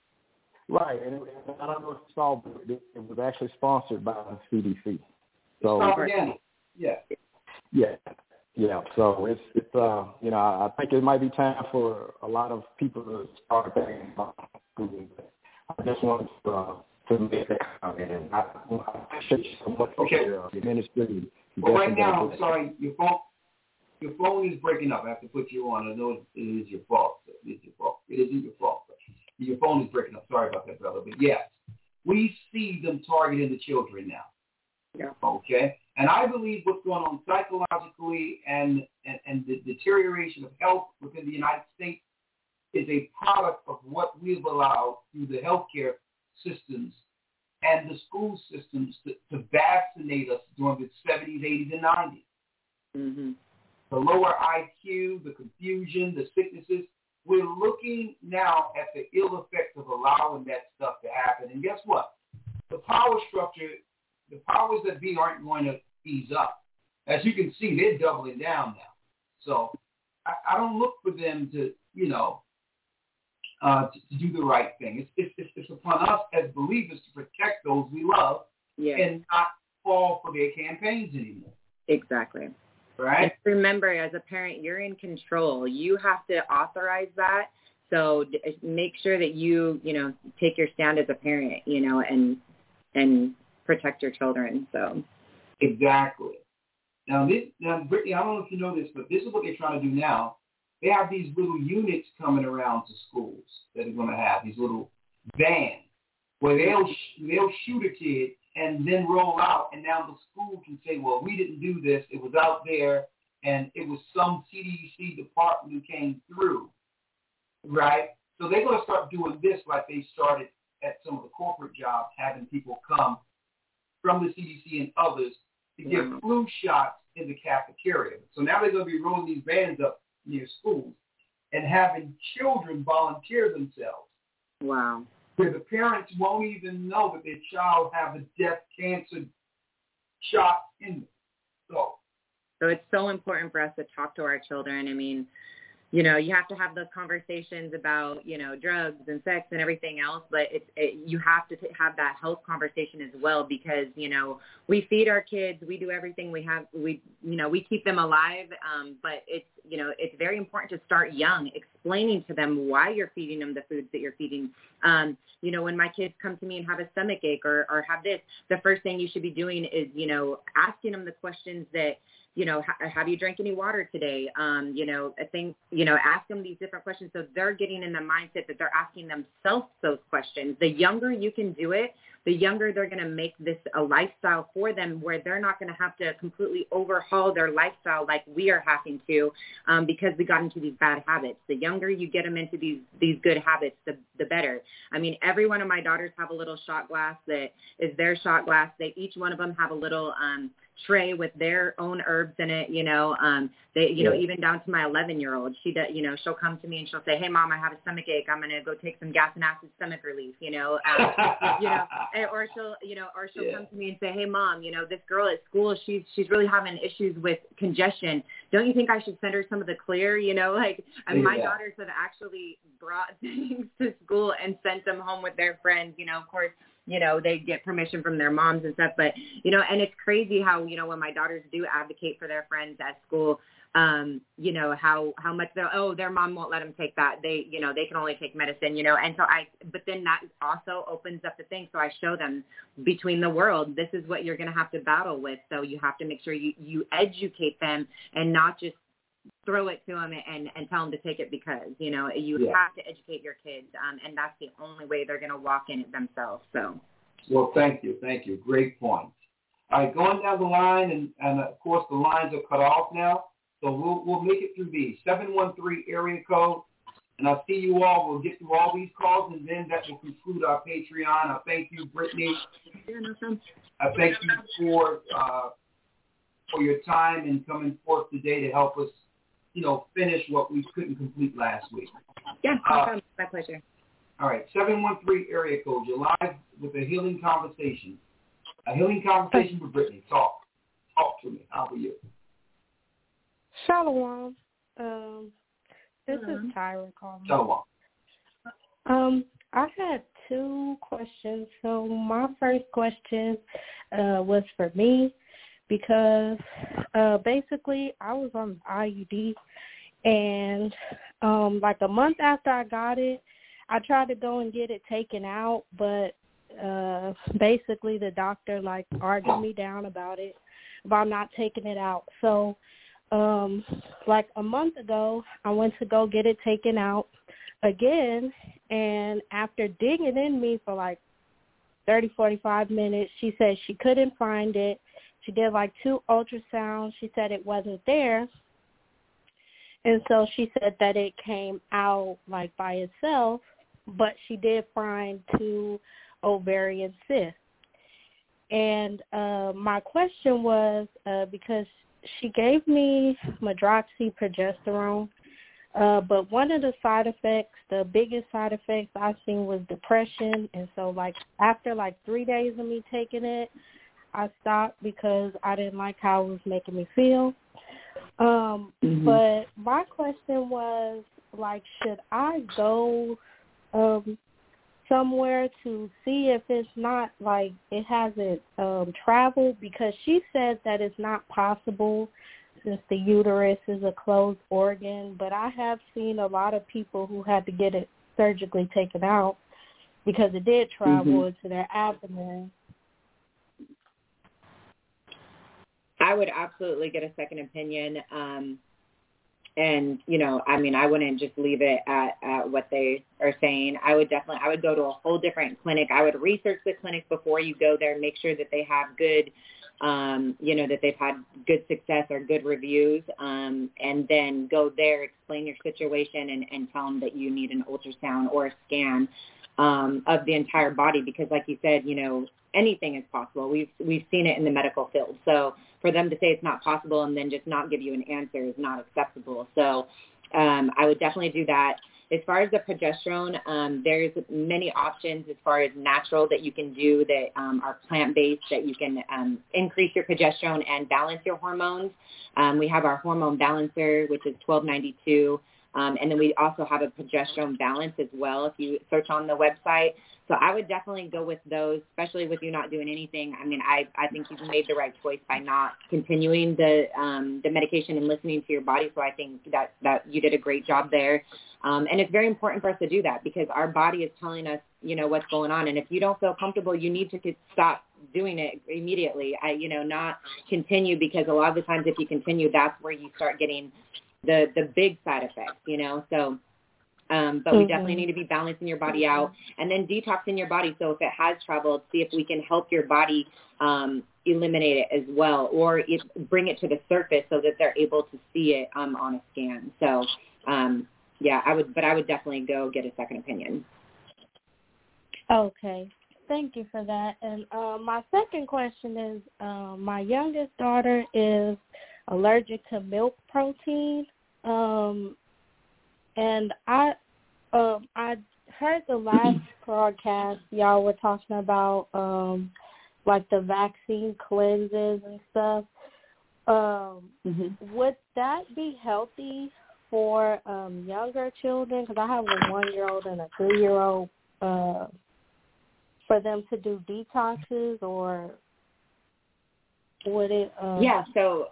Right, and, it, and I don't know if you saw, but it, it was actually sponsored by the C D C. So, propaganda. Yeah. Yeah. Yeah, so it's it's uh you know I think it might be time for a lot of people to start thinking about schooling. I just wanted to uh, to make that comment, and I, I appreciate you so much okay. for your, your ministry. Well, right now, I'm sorry, your phone your phone is breaking up. I have to put you on. I know it is your fault. It is your fault. It isn't your fault. Your phone is breaking up. Sorry about that, brother. But yes, we see them targeting the children now. Yeah. Okay. And I believe what's going on psychologically and, and, and the deterioration of health within the United States is a product of what we've allowed through the healthcare systems and the school systems to, to vaccinate us during the seventies, eighties, and nineties. Mm-hmm. The lower I Q, the confusion, the sicknesses. We're looking now at the ill effects of allowing that stuff to happen. And guess what? The power structure, the powers that be aren't going to ease up. As you can see, they're doubling down now. So I, I don't look for them to, you know, uh, to, to do the right thing. It's, it's, it's upon us as believers to protect those we love yeah. and not fall for their campaigns anymore. Exactly. Right? And remember, as a parent, you're in control. You have to authorize that. So make sure that you, you know, take your stand as a parent, you know, and and protect your children. So exactly. Now, this, now, Brittany, I don't know if you know this, but this is what they're trying to do now. They have these little units coming around to schools that are going to have these little vans where they'll they'll shoot a kid and then roll out, and now the school can say, well, we didn't do this. It was out there, and it was some C D C department who came through, right? So they're going to start doing this like they started at some of the corporate jobs, having people come from the C D C and others to give wow. flu shots in the cafeteria. So now they're going to be rolling these vans up near schools and having children volunteer themselves. Wow. Where the parents won't even know that their child have a death cancer shot in them. So, so it's so important for us to talk to our children. I mean, you know, you have to have those conversations about, you know, drugs and sex and everything else, but it's, it, you have to t- have that health conversation as well because, you know, we feed our kids, we do everything we have, we, you know, we keep them alive, um, but it's, you know, it's very important to start young, explaining to them why you're feeding them the foods that you're feeding. Um, you know, when my kids come to me and have a stomach ache or, or have this, the first thing you should be doing is, you know, asking them the questions that, you know, ha- have you drank any water today? Um, you know, I think, you know, ask them these different questions so they're getting in the mindset that they're asking themselves those questions. The younger you can do it, the younger they're going to make this a lifestyle for them where they're not going to have to completely overhaul their lifestyle like we are having to um, because we got into these bad habits. The younger you get them into these these good habits, the, the better. I mean, every one of my daughters have a little shot glass that is their shot glass. They each one of them have a little um, tray with their own herbs in it, you know, um, they, you yeah. know, even down to my eleven year old, she does, you know, she'll come to me and she'll say, hey mom, I have a stomach ache. I'm going to go take some gas and acid stomach relief, you know, um, you know, or she'll, you know, or she'll yeah. come to me and say, hey mom, you know, this girl at school, she's, she's really having issues with congestion. Don't you think I should send her some of the Clear, you know, like, and yeah. my daughters have actually brought things to school and sent them home with their friends, you know, of course, you know, they get permission from their moms and stuff. But, you know, and it's crazy how, you know, when my daughters do advocate for their friends at school, um, you know, how, how much they're, oh, their mom won't let them take that. They, you know, they can only take medicine, you know. And so I, but then that also opens up the thing. So I show them between the world, this is what you're going to have to battle with. So you have to make sure you, you educate them and not just throw it to them and, and tell them to take it because, you know, you yeah. have to educate your kids, um, and that's the only way they're going to walk in it themselves. So, well, thank you. Thank you. Great point. All right, going down the line, and, and of course, the lines are cut off now, so we'll we'll make it through these. seven one three area code, And I'll see you all. We'll get through all these calls, and then that will conclude our Patreon. I thank you, Brittany. I thank you for uh, for your time and coming forth today to help us, you know, finish what we couldn't complete last week. Yeah, no uh, problem. My pleasure. All right, seven one three area code. You're live with a healing conversation. A healing conversation with Brittany. Talk. Talk to me. How are you? Shalom. Um, this Hello. is Tyra calling. Shalom. Um, I had two questions. So my first question uh, was for me because uh, basically I was on I U D, and um, like a month after I got it, I tried to go and get it taken out, but uh, basically the doctor like argued me down about it, about not taking it out. So um, like a month ago, I went to go get it taken out again, and after digging in me for like thirty, forty-five minutes, she said she couldn't find it. She did like two ultrasounds. She said it wasn't there. And so she said that it came out like by itself, but she did find two ovarian cysts. And uh, my question was, uh, because she gave me medroxyprogesterone, uh, but one of the side effects, the biggest side effects I seen was depression. And so like after like three days of me taking it, I stopped because I didn't like how it was making me feel. Um, mm-hmm. But my question was, like, should I go um, somewhere to see if it's not, like, it hasn't um, traveled? Because she said that it's not possible since the uterus is a closed organ. But I have seen a lot of people who had to get it surgically taken out because it did travel mm-hmm. into their abdomen. I would absolutely get a second opinion. Um, and, you know, I mean, I wouldn't just leave it at, at what they are saying. I would definitely, I would go to a whole different clinic. I would research the clinic before you go there, make sure that they have good, um, you know, that they've had good success or good reviews, um, and then go there, explain your situation and, and tell them that you need an ultrasound or a scan um, of the entire body because, like you said, you know, anything is possible. We've we've seen it in the medical field. So for them to say it's not possible and then just not give you an answer is not acceptable. So um, I would definitely do that. As far as the progesterone, um, there's many options as far as natural that you can do that um, are plant-based that you can um, increase your progesterone and balance your hormones. Um, we have our hormone balancer, which is twelve ninety-two. Um, and then we also have a progesterone balance as well if you search on the website. So I would definitely go with those, especially with you not doing anything. I mean, I, I think you've made the right choice by not continuing the um, the medication and listening to your body. So I think that, that you did a great job there. Um, and it's very important for us to do that because our body is telling us, you know, what's going on. And if you don't feel comfortable, you need to stop doing it immediately. I, you know, not continue because a lot of the times if you continue, that's where you start getting the the big side effects, you know. So, um, but we mm-hmm. definitely need to be balancing your body out and then detoxing your body. So if it has traveled, see if we can help your body um, eliminate it as well, or if, bring it to the surface so that they're able to see it um, on a scan. So, um, yeah, I would, but I would definitely go get a second opinion. Okay. Thank you for that. And uh, my second question is, uh, my youngest daughter is allergic to milk protein, um, and I um, I heard the last broadcast y'all were talking about um, like the vaccine cleanses and stuff. Um, mm-hmm. Would that be healthy for um, younger children? Because I have a one-year-old and a three-year-old. Uh, for them to do detoxes, or would it? Um... Yeah. So.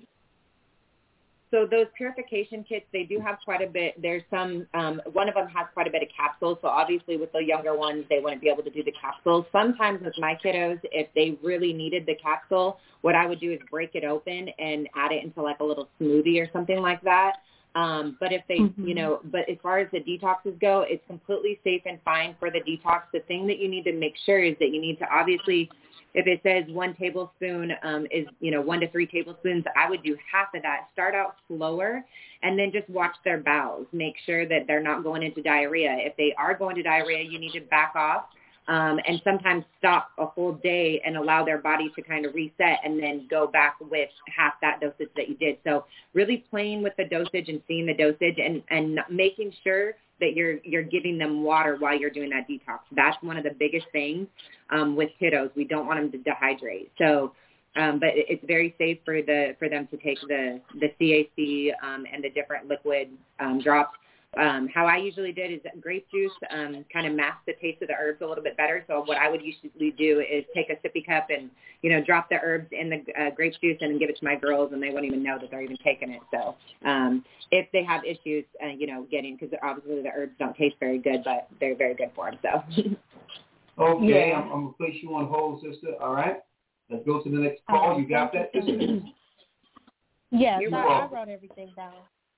So those purification kits, they do have quite a bit. There's some, um, one of them has quite a bit of capsules. So obviously with the younger ones, they wouldn't be able to do the capsules. Sometimes with my kiddos, if they really needed the capsule, what I would do is break it open and add it into like a little smoothie or something like that. Um, but if they, mm-hmm. you know, but as far as the detoxes go, it's completely safe and fine for the detox. The thing that you need to make sure is that you need to obviously if it says one tablespoon um, is, you know, one to three tablespoons, I would do half of that. Start out slower and then just watch their bowels. Make sure that they're not going into diarrhea. If they are going to diarrhea, you need to back off. Um, and sometimes stop a whole day and allow their body to kind of reset and then go back with half that dosage that you did. So really playing with the dosage and seeing the dosage and, and making sure that you're you're giving them water while you're doing that detox. That's one of the biggest things um, with kiddos. We don't want them to dehydrate. So, um, but it's very safe for the for them to take the the C A C um, and the different liquid um, drops. Um, how I usually did is grape juice um, kind of mask the taste of the herbs a little bit better. So what I would usually do is take a sippy cup and, you know, drop the herbs in the uh, grape juice and then give it to my girls, and they wouldn't even know that they're even taking it. So um, if they have issues, uh, you know, getting, because obviously the herbs don't taste very good, but they're very good for them. So. Okay, Yeah. I'm, I'm going to place you on hold, sister. All right. Let's go to the next call. You got that, sister? Yes, You're I, I welcome. wrote everything down.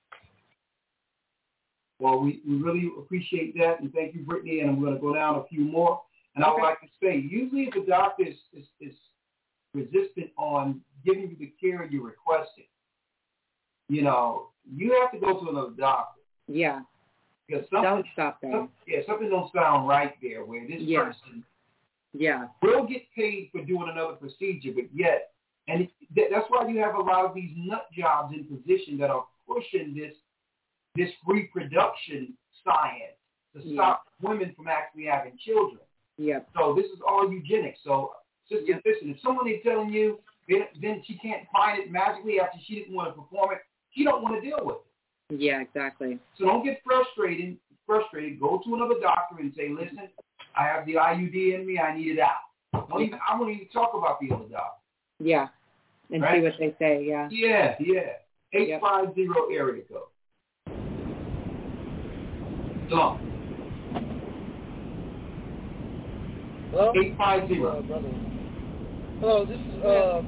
Well, we, we really appreciate that, and thank you, Brittany, and I'm going to go down a few more. And I would like to say, usually if a doctor is, is, is resistant on giving you the care you're requesting, you know, you have to go to another doctor. Yeah. Because something, don't stop there. Some, yeah, something don't sound right there where this yeah. person yeah. will get paid for doing another procedure, but yet, and it, that's why you have a lot of these nut jobs in position that are pushing this this reproduction science to stop yeah. women from actually having children. Yep. So this is all eugenics. So, sister, yep. listen, if someone is telling you then she can't find it magically after she didn't want to perform it, she don't want to deal with it. Yeah, exactly. So don't get frustrated. Frustrated. Go to another doctor and say, listen, I have the I U D in me. I need it out. Don't even, I won't even talk about the other doctor. Yeah. And right? see what they say, yeah. Yeah, yeah. eight five zero yep. area code. Hello. Hello? eight five zero. Hello, this is, uh...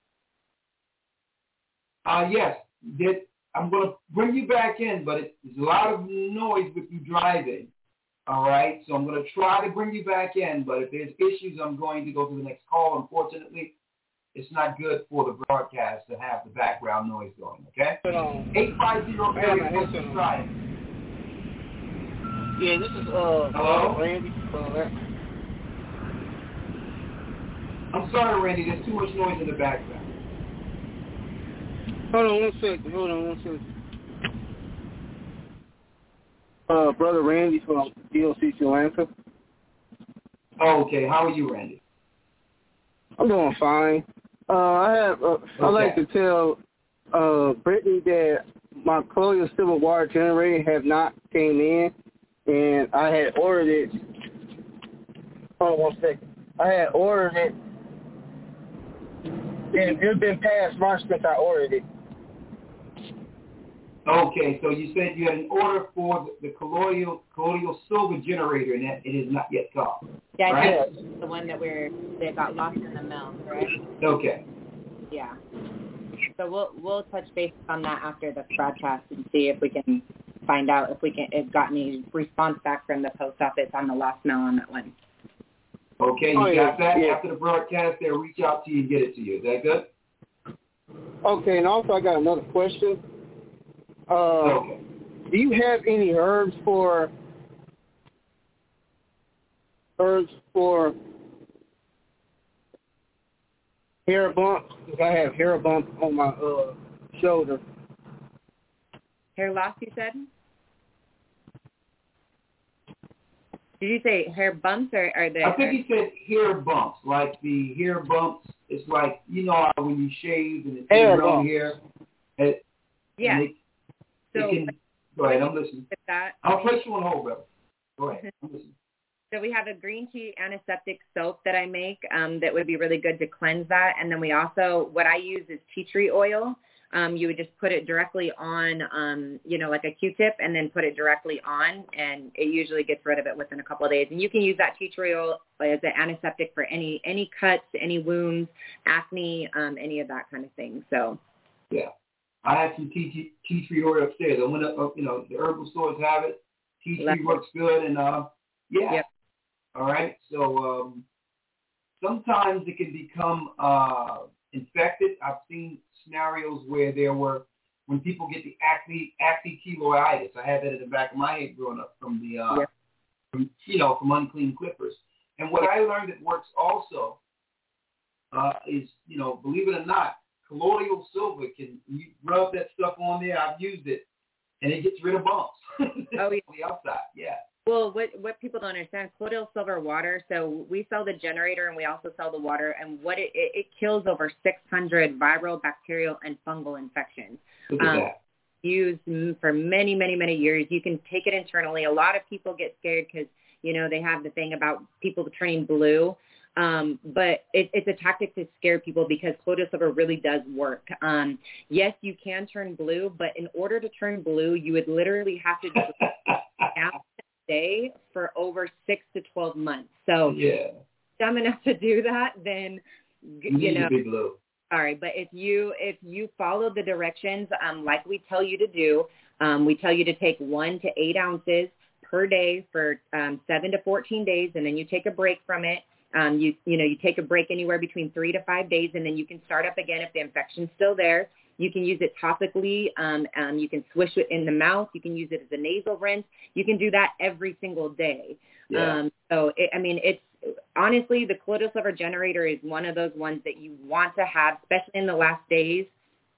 Uh, yes. That, I'm going to bring you back in, but it, there's a lot of noise with you driving. All right? So I'm going to try to bring you back in, but if there's issues, I'm going to go to the next call. Unfortunately, it's not good for the broadcast to have the background noise going, okay? eight five zero area code. Try it. Yeah, this is, uh, Hello? Randy. Uh, I'm sorry, Randy. There's too much noise in the background. Hold on one second. Hold on one second. Uh, Brother Randy from D L C Atlanta. Oh, okay. How are you, Randy? I'm doing fine. Uh, I have. Uh, okay. I like to tell uh, Brittany that my colloidal silver water generator have not came in. And I had ordered it. Hold on one second. I had ordered it. And it's been past March since I ordered it. Okay, so you said you had an order for the colloidal, colloidal silver generator, and that it has not yet come. Yeah, right? I think the one that we're that got lost in the mail, correct? Okay. Yeah. So we'll we'll touch base on that after the broadcast and see if we can find out if we can if got any response back from the post office on the last mail on that one. Okay, you oh, got yeah, that? Yeah. After the broadcast, they'll reach out to you and get it to you. Is that good? Okay, and also I got another question. Uh, okay. Do you have any herbs for herbs for hair bumps? Because I have hair bumps on my uh, shoulder. Hair loss, you said? Did you say hair bumps or are they? I think he said hair bumps, like the hair bumps. It's like, you know how when you shave and it's hair around here. It, yeah. It, so it can, go ahead, I'm listening. That, I'll place you on hold, brother. Go ahead, I'm listening. So we have a green tea antiseptic soap that I make um, that would be really good to cleanse that. And then we also, what I use is tea tree oil. Um, you would just put it directly on, um, you know, like a Q-tip and then put it directly on, and it usually gets rid of it within a couple of days. And you can use that tea tree oil as an antiseptic for any any cuts, any wounds, acne, um, any of that kind of thing. So, yeah, I have some tea, tea tree oil upstairs. I went up, you know, the herbal stores have it. Tea tree works good, and uh, yeah. Yep. All right, so um, sometimes it can become uh, infected. I've seen scenarios where there were, when people get the acne, acne keloiditis. I had that in the back of my head growing up from the, uh, yeah. from, you know, from unclean clippers. And what I learned that works also uh, is, you know, believe it or not, colloidal silver can, you rub that stuff on there. I've used it, and it gets rid of bumps. Oh, yeah. On the outside, yeah. Well, what what people don't understand, colloidal silver water, so we sell the generator and we also sell the water, and what it, it, it kills over six hundred viral, bacterial, and fungal infections. Look at um, that. Used for many, many, many years. You can take it internally. A lot of people get scared because, you know, they have the thing about people turning blue. Um, but it, it's a tactic to scare people because colloidal silver really does work. Um, yes, you can turn blue, but in order to turn blue, you would literally have to do it day for over six to twelve months. So yeah, dumb enough to do that, then you, you know. Be blue. Sorry, but if you if you follow the directions, um, like we tell you to do, um, we tell you to take one to eight ounces per day for um, seven to fourteen days, and then you take a break from it. Um, you you know you take a break anywhere between three to five days, and then you can start up again if the infection's still there. You can use it topically. Um, um, you can swish it in the mouth. You can use it as a nasal rinse. You can do that every single day. Yeah. Um, so, it, I mean, it's honestly, the colloidal silver generator is one of those ones that you want to have, especially in the last days.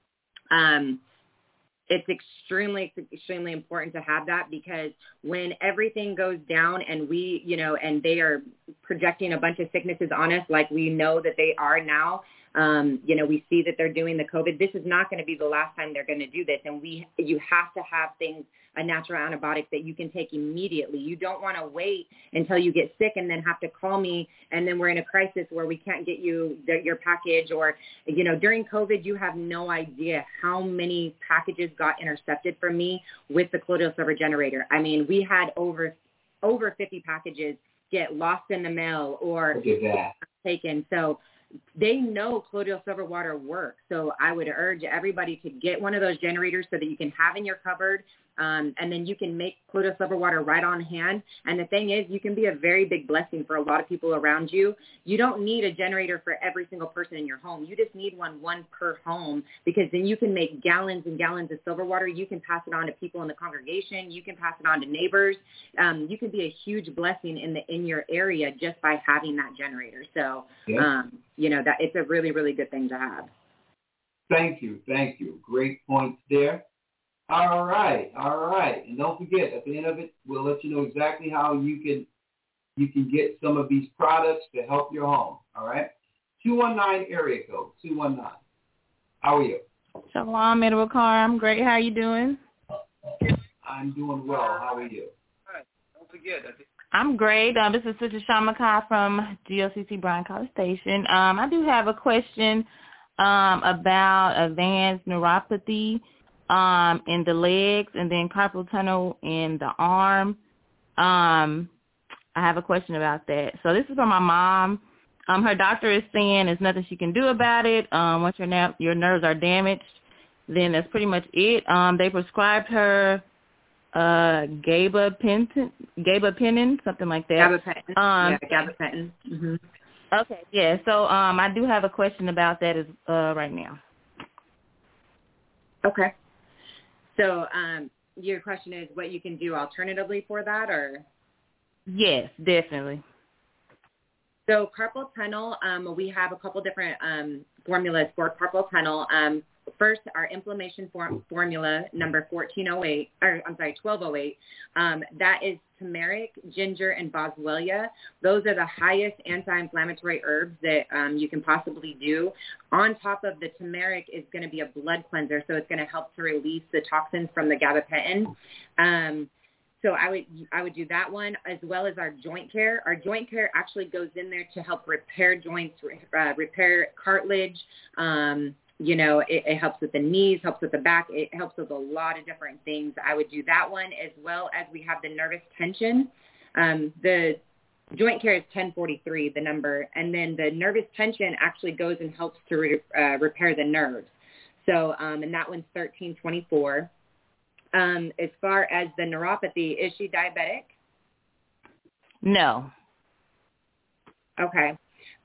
Um, it's extremely, extremely important to have that because when everything goes down and we, you know, and they are projecting a bunch of sicknesses on us like we know that they are now, Um, you know, we see that they're doing the COVID. This is not going to be the last time they're going to do this. And we, you have to have things, a natural antibiotic that you can take immediately. You don't want to wait until you get sick and then have to call me. And then we're in a crisis where we can't get you the, your package or, you know, during COVID, you have no idea how many packages got intercepted from me with the colloidal silver generator. I mean, we had over, over fifty packages get lost in the mail or taken. So they know colloidal silver water works. So I would urge everybody to get one of those generators so that you can have in your cupboard. Um, and then you can make colloidal silver water right on hand. And the thing is, you can be a very big blessing for a lot of people around you. You don't need a generator for every single person in your home. You just need one, one per home, because then you can make gallons and gallons of silver water. You can pass it on to people in the congregation. You can pass it on to neighbors. Um, you can be a huge blessing in the in your area just by having that generator. So, yeah. um, you know, that it's a really, really good thing to have. Thank you. Thank you. Great points there. All right, all right. And don't forget, at the end of it, we'll let you know exactly how you can you can get some of these products to help your home. All right? two one nine area code, two one nine. How are you? Shalom, Edward Carr. I'm great. How are you doing? I'm doing well. How are you? All right. Don't forget. I'm great. Um, this is Sister Shamaka from G L C C Bryan College Station. Um, I do have a question um, about advanced neuropathy. Um, in the legs and then carpal tunnel in the arm. Um, I have a question about that. So this is from my mom. Um, her doctor is saying there's nothing she can do about it. Um, once your na- your nerves are damaged, then that's pretty much it. Um, they prescribed her uh, gabapentin, gabapentin, something like that. Gabapentin. Um, yeah, gabapentin. Mm-hmm. Okay, yeah. So um, I do have a question about that as uh, right now. Okay. So um, your question is what you can do alternatively for that, or? Yes, definitely. So carpal tunnel, um, we have a couple different um, formulas for carpal tunnel. Um, first, our inflammation form- formula number fourteen oh eight, or I'm sorry, twelve oh eight. Um, that is turmeric, ginger, and boswellia. Those are the highest anti-inflammatory herbs that um, you can possibly do. On top of the turmeric is going to be a blood cleanser, so it's going to help to release the toxins from the gabapentin. Um, So I would I would do that one, as well as our joint care. Our joint care actually goes in there to help repair joints, uh, repair cartilage. Um, you know, it, it helps with the knees, helps with the back. It helps with a lot of different things. I would do that one, as well as we have the nervous tension. Um, the joint care is ten forty-three, the number, and then the nervous tension actually goes and helps to re, uh, repair the nerves. So, um, and that one's thirteen twenty-four. Um, as far as the neuropathy, is she diabetic? No. Okay.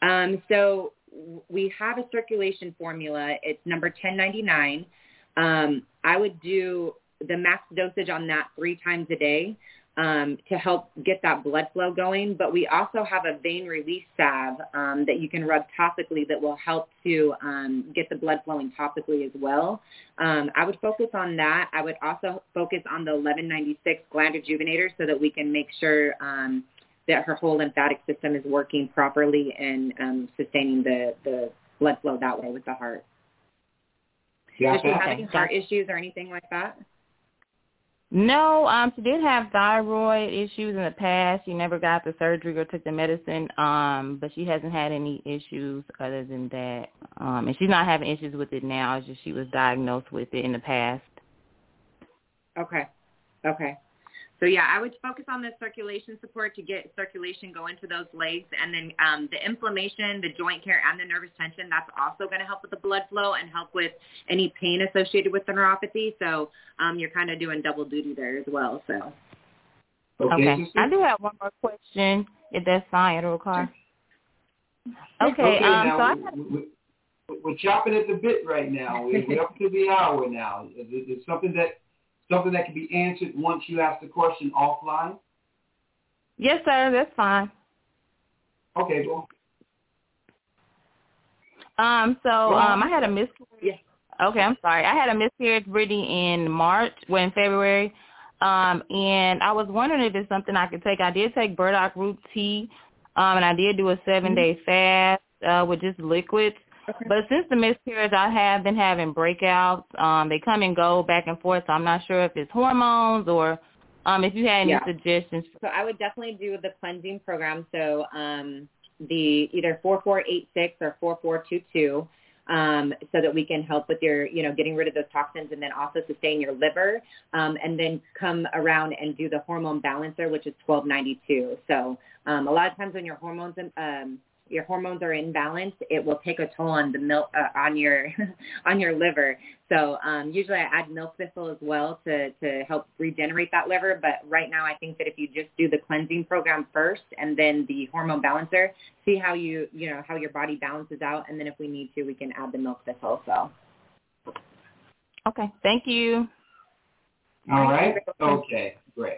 Um, so we have a circulation formula. It's number ten ninety-nine. Um, I would do the max dosage on that three times a day um, to help get that blood flow going. But we also have a vein release salve um, that you can rub topically that will help to um, get the blood flowing topically as well. Um, I would focus on that. I would also focus on the eleven ninety-six gland rejuvenator so that we can make sure um, that her whole lymphatic system is working properly and um, sustaining the, the blood flow that way with the heart. Yeah, Does she have any heart issues or anything like that? No, um, she did have thyroid issues in the past. She never got the surgery or took the medicine, um, but she hasn't had any issues other than that. Um, and she's not having issues with it now. It's just she was diagnosed with it in the past. Okay. Okay. So, yeah, I would focus on the circulation support to get circulation going to those legs. And then um, the inflammation, the joint care, and the nervous tension, that's also going to help with the blood flow and help with any pain associated with the neuropathy. So um, you're kind of doing double duty there as well. So. Okay. okay. I do have one more question, if that's fine, Rokar. Okay. okay um, now, so I we, we, we're chopping at the bit right now. We're, we're up to the hour now. It's something that something that can be answered once you ask the question offline? Yes, sir. That's fine. Okay, well. Um. So well, um, I had a miscarriage. Yeah. Okay, I'm sorry. I had a miscarriage, Brittany, in March, well, in February. Um, and I was wondering if it's something I could take. I did take burdock root tea, um, and I did do a seven-day mm-hmm. fast uh, with just liquids. Okay. But since the miscarriage, I have been having breakouts. Um, they come and go back and forth, so I'm not sure if it's hormones or um, if you had any yeah. suggestions. So I would definitely do the cleansing program. So um, the either four four eight six or four four two two, um, so that we can help with your, you know, getting rid of those toxins and then also sustain your liver. Um, and then come around and do the hormone balancer, which is twelve ninety-two. So um, a lot of times when your hormones um, your hormones are in balance, it will take a toll on the milk uh, on your on your liver. So um, usually I add milk thistle as well to to help regenerate that liver. But right now I think that if you just do the cleansing program first and then the hormone balancer, see how you you know how your body balances out, and then if we need to, we can add the milk thistle. So. Okay. Thank you. All right. Okay. Great.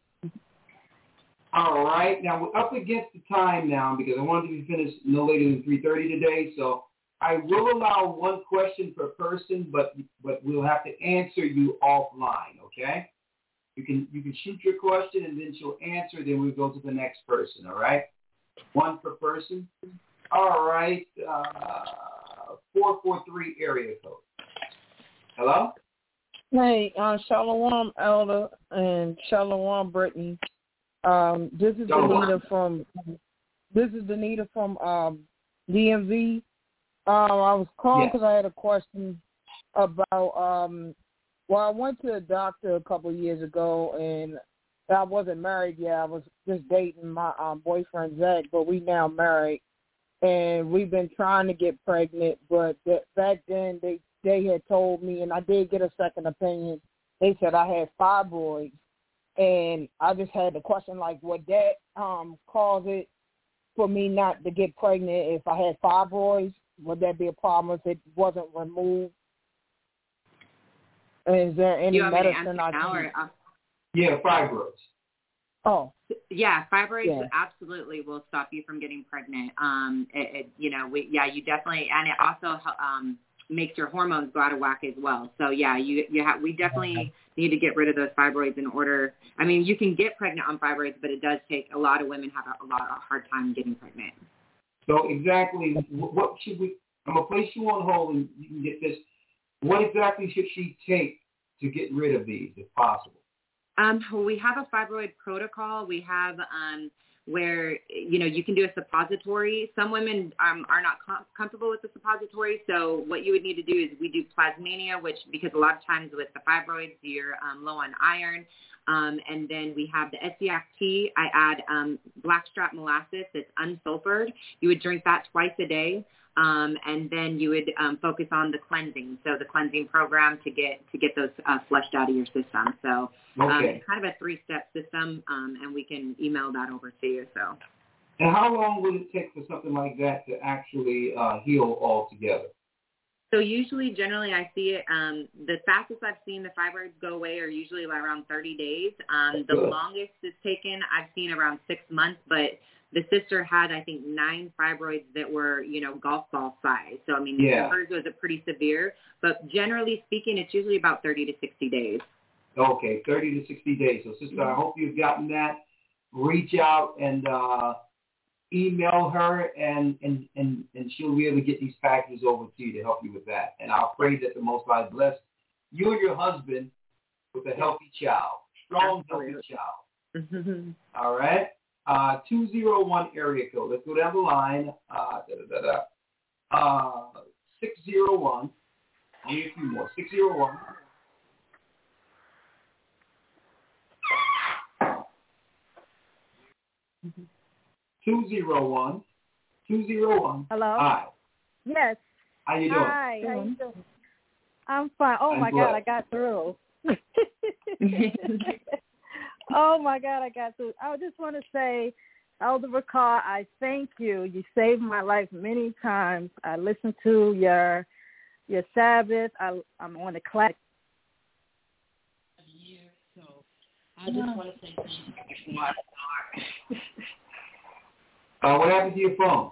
All right. Now, we're up against the time now because I wanted to be finished no later than three thirty today. So I will allow one question per person, but but we'll have to answer you offline, okay? You can you can shoot your question, and then she'll answer. Then we'll go to the next person, all right? One per person. All right. Uh, four four three area code. Hello? Hey, uh, Shalom, Elder, and Shalom, Brittany. Um, this is Danita from this is Danita from um, D M V. Um, I was calling because yes. I had a question about. Um, well, I went to a doctor a couple of years ago, and I wasn't married yet. I was just dating my um, boyfriend Zach, but we now married, and we've been trying to get pregnant. But th- back then, they they had told me, and I did get a second opinion. They said I had fibroids. And I just had the question, like, would that um, cause it for me not to get pregnant if I had fibroids? Would that be a problem if it wasn't removed? And is there any medicine I can use? Uh, yeah, fibroids. Oh. Yeah, fibroids yeah. absolutely will stop you from getting pregnant. Um, it, it, you know, we, yeah, you definitely, and it also um, makes your hormones go out of whack as well. So, yeah, you, you have, we definitely need to get rid of those fibroids in order. I mean, you can get pregnant on fibroids, but it does take a lot of women have a, a lot of hard time getting pregnant. So exactly, what should we? I'm gonna place you on hold, and you can get this. What exactly should she take to get rid of these, if possible? Um, we have a fibroid protocol. We have um, where, you know, you can do a suppository. Some women um, are not com- comfortable with the suppository, so what you would need to do is we do plasmania, which, because a lot of times with the fibroids, you're um, low on iron. Um, and then we have the S C F T. I add um, blackstrap molasses that's unsulfured. You would drink that twice a day. Um, and then you would um, focus on the cleansing, so the cleansing program to get to get those uh, flushed out of your system. So um, okay. it's kind of a three-step system, um, and we can email that over to you. So And how long would it take for something like that to actually uh, heal altogether? So usually, generally, I see it, um, the fastest I've seen the fibroids go away are usually around thirty days. Um, the Good. longest it's taken, I've seen around six months, but the sister had, I think, nine fibroids that were, you know, golf ball size. So, I mean, Yeah. hers was a pretty severe, but generally speaking, it's usually about thirty to sixty days. Okay, thirty to sixty days. So, sister, I hope you've gotten that. Reach out and uh, email her, and, and, and, and she'll be able to get these packages over to you to help you with that. And I'll pray that the Most High bless you and your husband with a healthy child, strong, Absolutely. healthy child. All right? Uh, two oh one area code. Let's go down the line. Uh, da, da, da, da. Uh, six oh one. I'll need a few more. six oh one. Two zero one, two zero one. Hello. Hi. Yes. How you doing? Hi. How you doing? I'm fine. Oh I'm my good. God, I got through. Oh my God, I got through. I just want to say, Elder Ricard, I thank you. You saved my life many times. I listened to your your Sabbath. I, I'm on the class. So I just want to say thank you for my heart. Uh, what happened to your phone?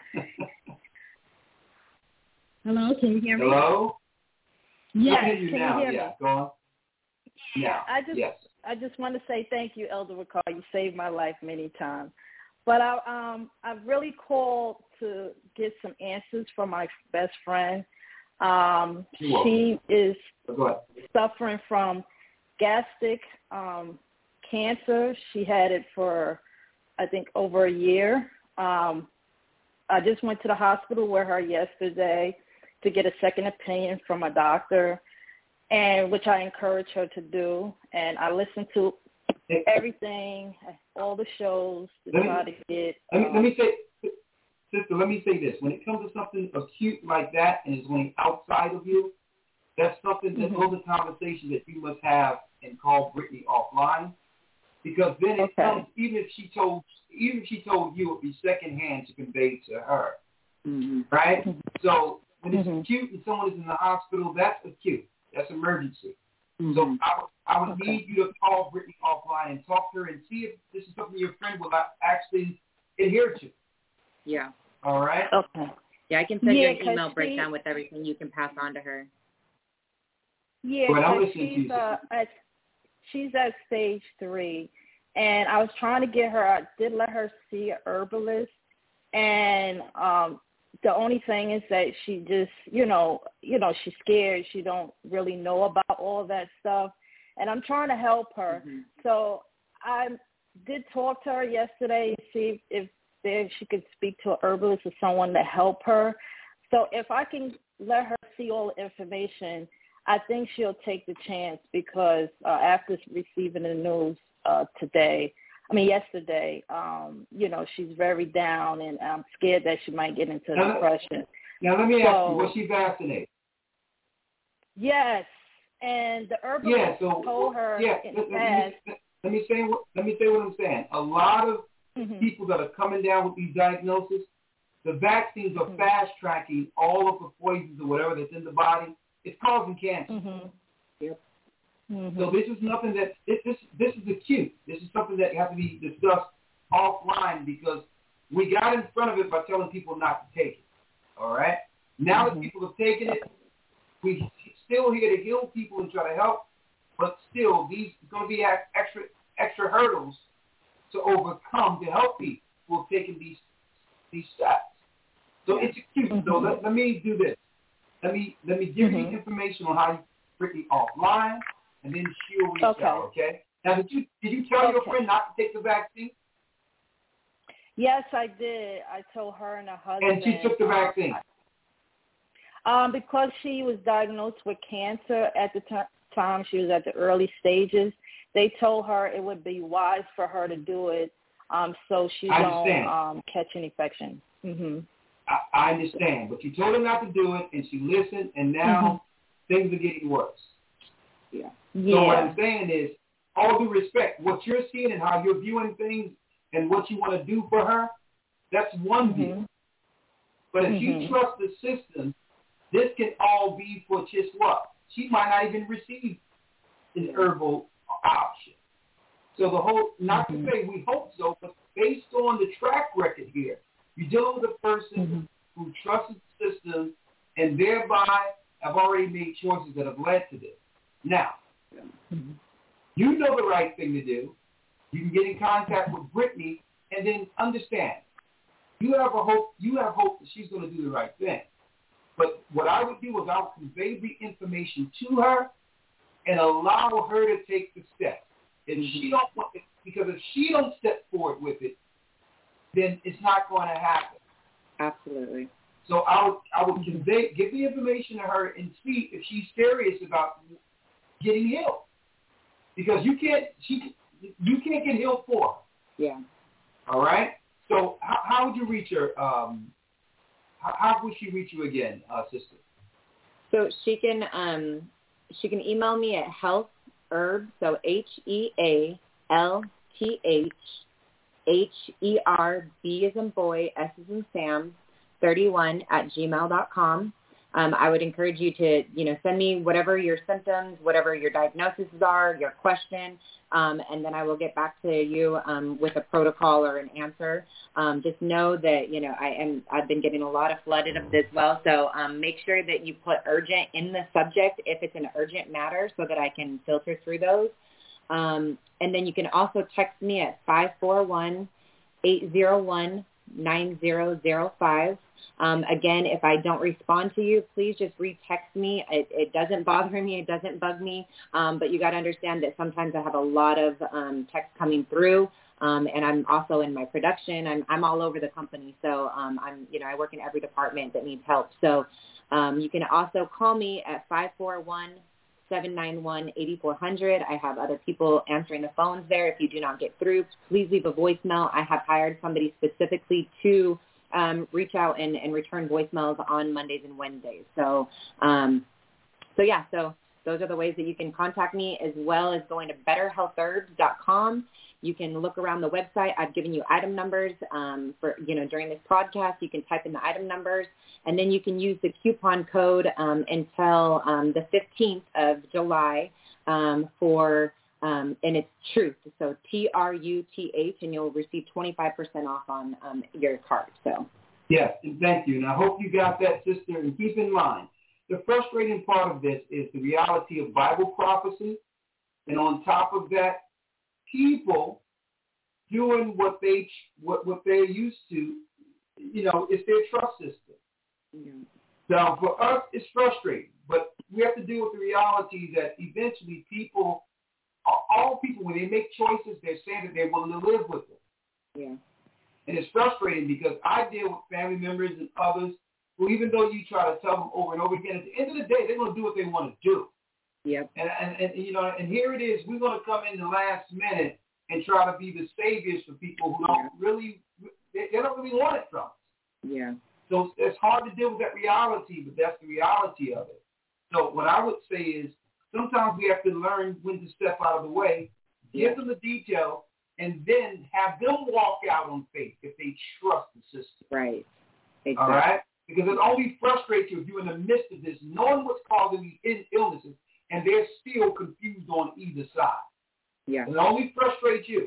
Hello, can you hear me? Hello? Yes, I hear you can now. you hear yeah, me? go on. Yeah, I just yes. I just want to say thank you, Elder Ricard. You saved my life many times. But I um I really called to get some answers from my best friend. Um, she is suffering from gastric um, cancer. She had it for I think over a year. Um, I just went to the hospital with her yesterday to get a second opinion from a doctor, and which I encourage her to do. And I listened to everything, all the shows to Let me- try to get. Let me, um, let me say, sister, let me say this. When it comes to something acute like that and it's going outside of you, that's something that Mhm. those are conversations that you must have and call Brittany offline. Because then it Okay. comes, even if she told, even if she told you, it would be secondhand to convey to her, Mm-hmm. right? So when it's Mhm. acute and someone is in the hospital, that's acute. That's emergency. Mm-hmm. So I would, I would Okay. need you to call Brittany offline and talk to her and see if this is something your friend will actually adhere to. Yeah. All right? Okay. Yeah, I can send Yeah, you an 'cause email she- breakdown with everything you can pass on to her. Yeah, Well, I'm 'cause listening to she's you, uh, at she's at stage three, and I was trying to get her. I did let her see a herbalist, and um, the only thing is that she just, you know, you know, she's scared. She don't really know about all that stuff, and I'm trying to help her. Mm-hmm. So I did talk to her yesterday and see if there she could speak to a herbalist or someone to help her. So if I can let her see all the information, I think she'll take the chance because uh, after receiving the news uh, today, I mean yesterday, um, you know, she's very down, and I'm scared that she might get into Now, depression. Now, let me So- ask you, was she vaccinated? Yes, and the herbalist Yeah, so, told her yeah, in let, the let, past. me, let, me say what, let me say what I'm saying. A lot of Mhm. people that are coming down with these diagnoses, the vaccines are Mhm. fast-tracking all of the poisons or whatever that's in the body. It's causing cancer. Mhm. Yep. Mhm. So this is nothing that this this this is acute. This is something that has to be discussed offline because we got in front of it by telling people not to take it. All right. Now Mhm. that people have taken it, we still here to heal people and try to help, but still these are going to be extra extra hurdles to overcome to help people who have taken these these steps. So it's acute. Mhm. So let, let me do this. Let me let me give Mhm. you information on how you Brittany offline, and then she'll reach Okay. out. Okay. Now, did you did you tell your Okay. friend not to take the vaccine? Yes, I did. I told her and her husband. And she took the um, vaccine. Um, because she was diagnosed with cancer at the t- time, she was at the early stages. They told her it would be wise for her to do it, um, so she I don't understand. um, catch an infection. Mhm. I, I understand, but you told her not to do it, and she listened, and now things are getting worse. Yeah. So what Yeah. I'm saying is, all due respect, what you're seeing and how you're viewing things and what you want to do for her, That's one Mm-hmm. deal. But if Mm-hmm. you trust the system, this can all be for just what? She might not even receive an herbal option. So the whole, not Mm-hmm. to say we hope so, but based on the track record here, you're dealing with a person Mm-hmm. who trusts the system and thereby have already made choices that have led to this. Now, Mm-hmm. you know the right thing to do. You can get in contact with Brittany and then understand. You have a hope. You have hope that she's going to do the right thing. But what I would do is I would convey the information to her and allow her to take the steps. If she don't want it, because if she don't step forward with it, then it's not going to happen. Absolutely. So I would I would convey, give the information to her and see if she's serious about getting healed. Because you can't she you can't get healed for her. Yeah. All right. So how, how would you reach her? Um, how, how would she reach you again, uh, sister? So she can um she can email me at health herb, so H E A L T H H E R B as in boy, S as in Sam, thirty-one at gmail dot com. Um, I would encourage you to, you know, send me whatever your symptoms, whatever your diagnoses are, your question, um, and then I will get back to you um, with a protocol or an answer. Um, just know that, you know, I am, I've been getting a lot of flooded of this well, so um, make sure that you put urgent in the subject if it's an urgent matter so that I can filter through those. Um, and then you can also text me at five four one, eight zero one, nine zero zero five. Um, again, if I don't respond to you, please just re-text me. It, it doesn't bother me. It doesn't bug me. Um, but you got to understand that sometimes I have a lot of um, text coming through, um, and I'm also in my production. I'm, I'm all over the company. So um, I'm, you know, I work in every department that needs help. So um, you can also call me at five four one, seven nine one, eight four zero zero. I have other people answering the phones there. If you do not get through, please leave a voicemail. I have hired somebody specifically to um, reach out and, and return voicemails on Mondays and Wednesdays. So, um, so yeah, so those are the ways that you can contact me, as well as going to better health herbs dot com. You can look around the website. I've given you item numbers um, for, you know, during this podcast. You can type in the item numbers, and then you can use the coupon code um, until um, the fifteenth of July um, for, um, and it's Truth. So T R U T H, and you'll receive twenty-five percent off on um, your card. So. Yes, and thank you. And I hope you got that, sister. And keep in mind, the frustrating part of this is the reality of Bible prophecy. And on top of that, people doing what they what what they're used to, you know, it's their trust system. Yeah. Now, for us, it's frustrating, but we have to deal with the reality that eventually people, all people, when they make choices, they're saying that they're willing to live with it. Yeah. And it's frustrating because I deal with family members and others who, even though you try to tell them over and over again, at the end of the day, they're going to do what they want to do. Yep. And, and, and you know, and here it is. We're going to come in the last minute and try to be the saviors for people who don't really, they, they don't really want it from us. Yeah. So it's hard to deal with that reality, but that's the reality of it. So what I would say is sometimes we have to learn when to step out of the way, give Yeah. them the detail, and then have them walk out on faith if they trust the system. Right. Exactly. All right? Because it only frustrates you if you're in the midst of this, knowing what's causing these illnesses, and they're still confused on either side. Yeah. It only frustrates you.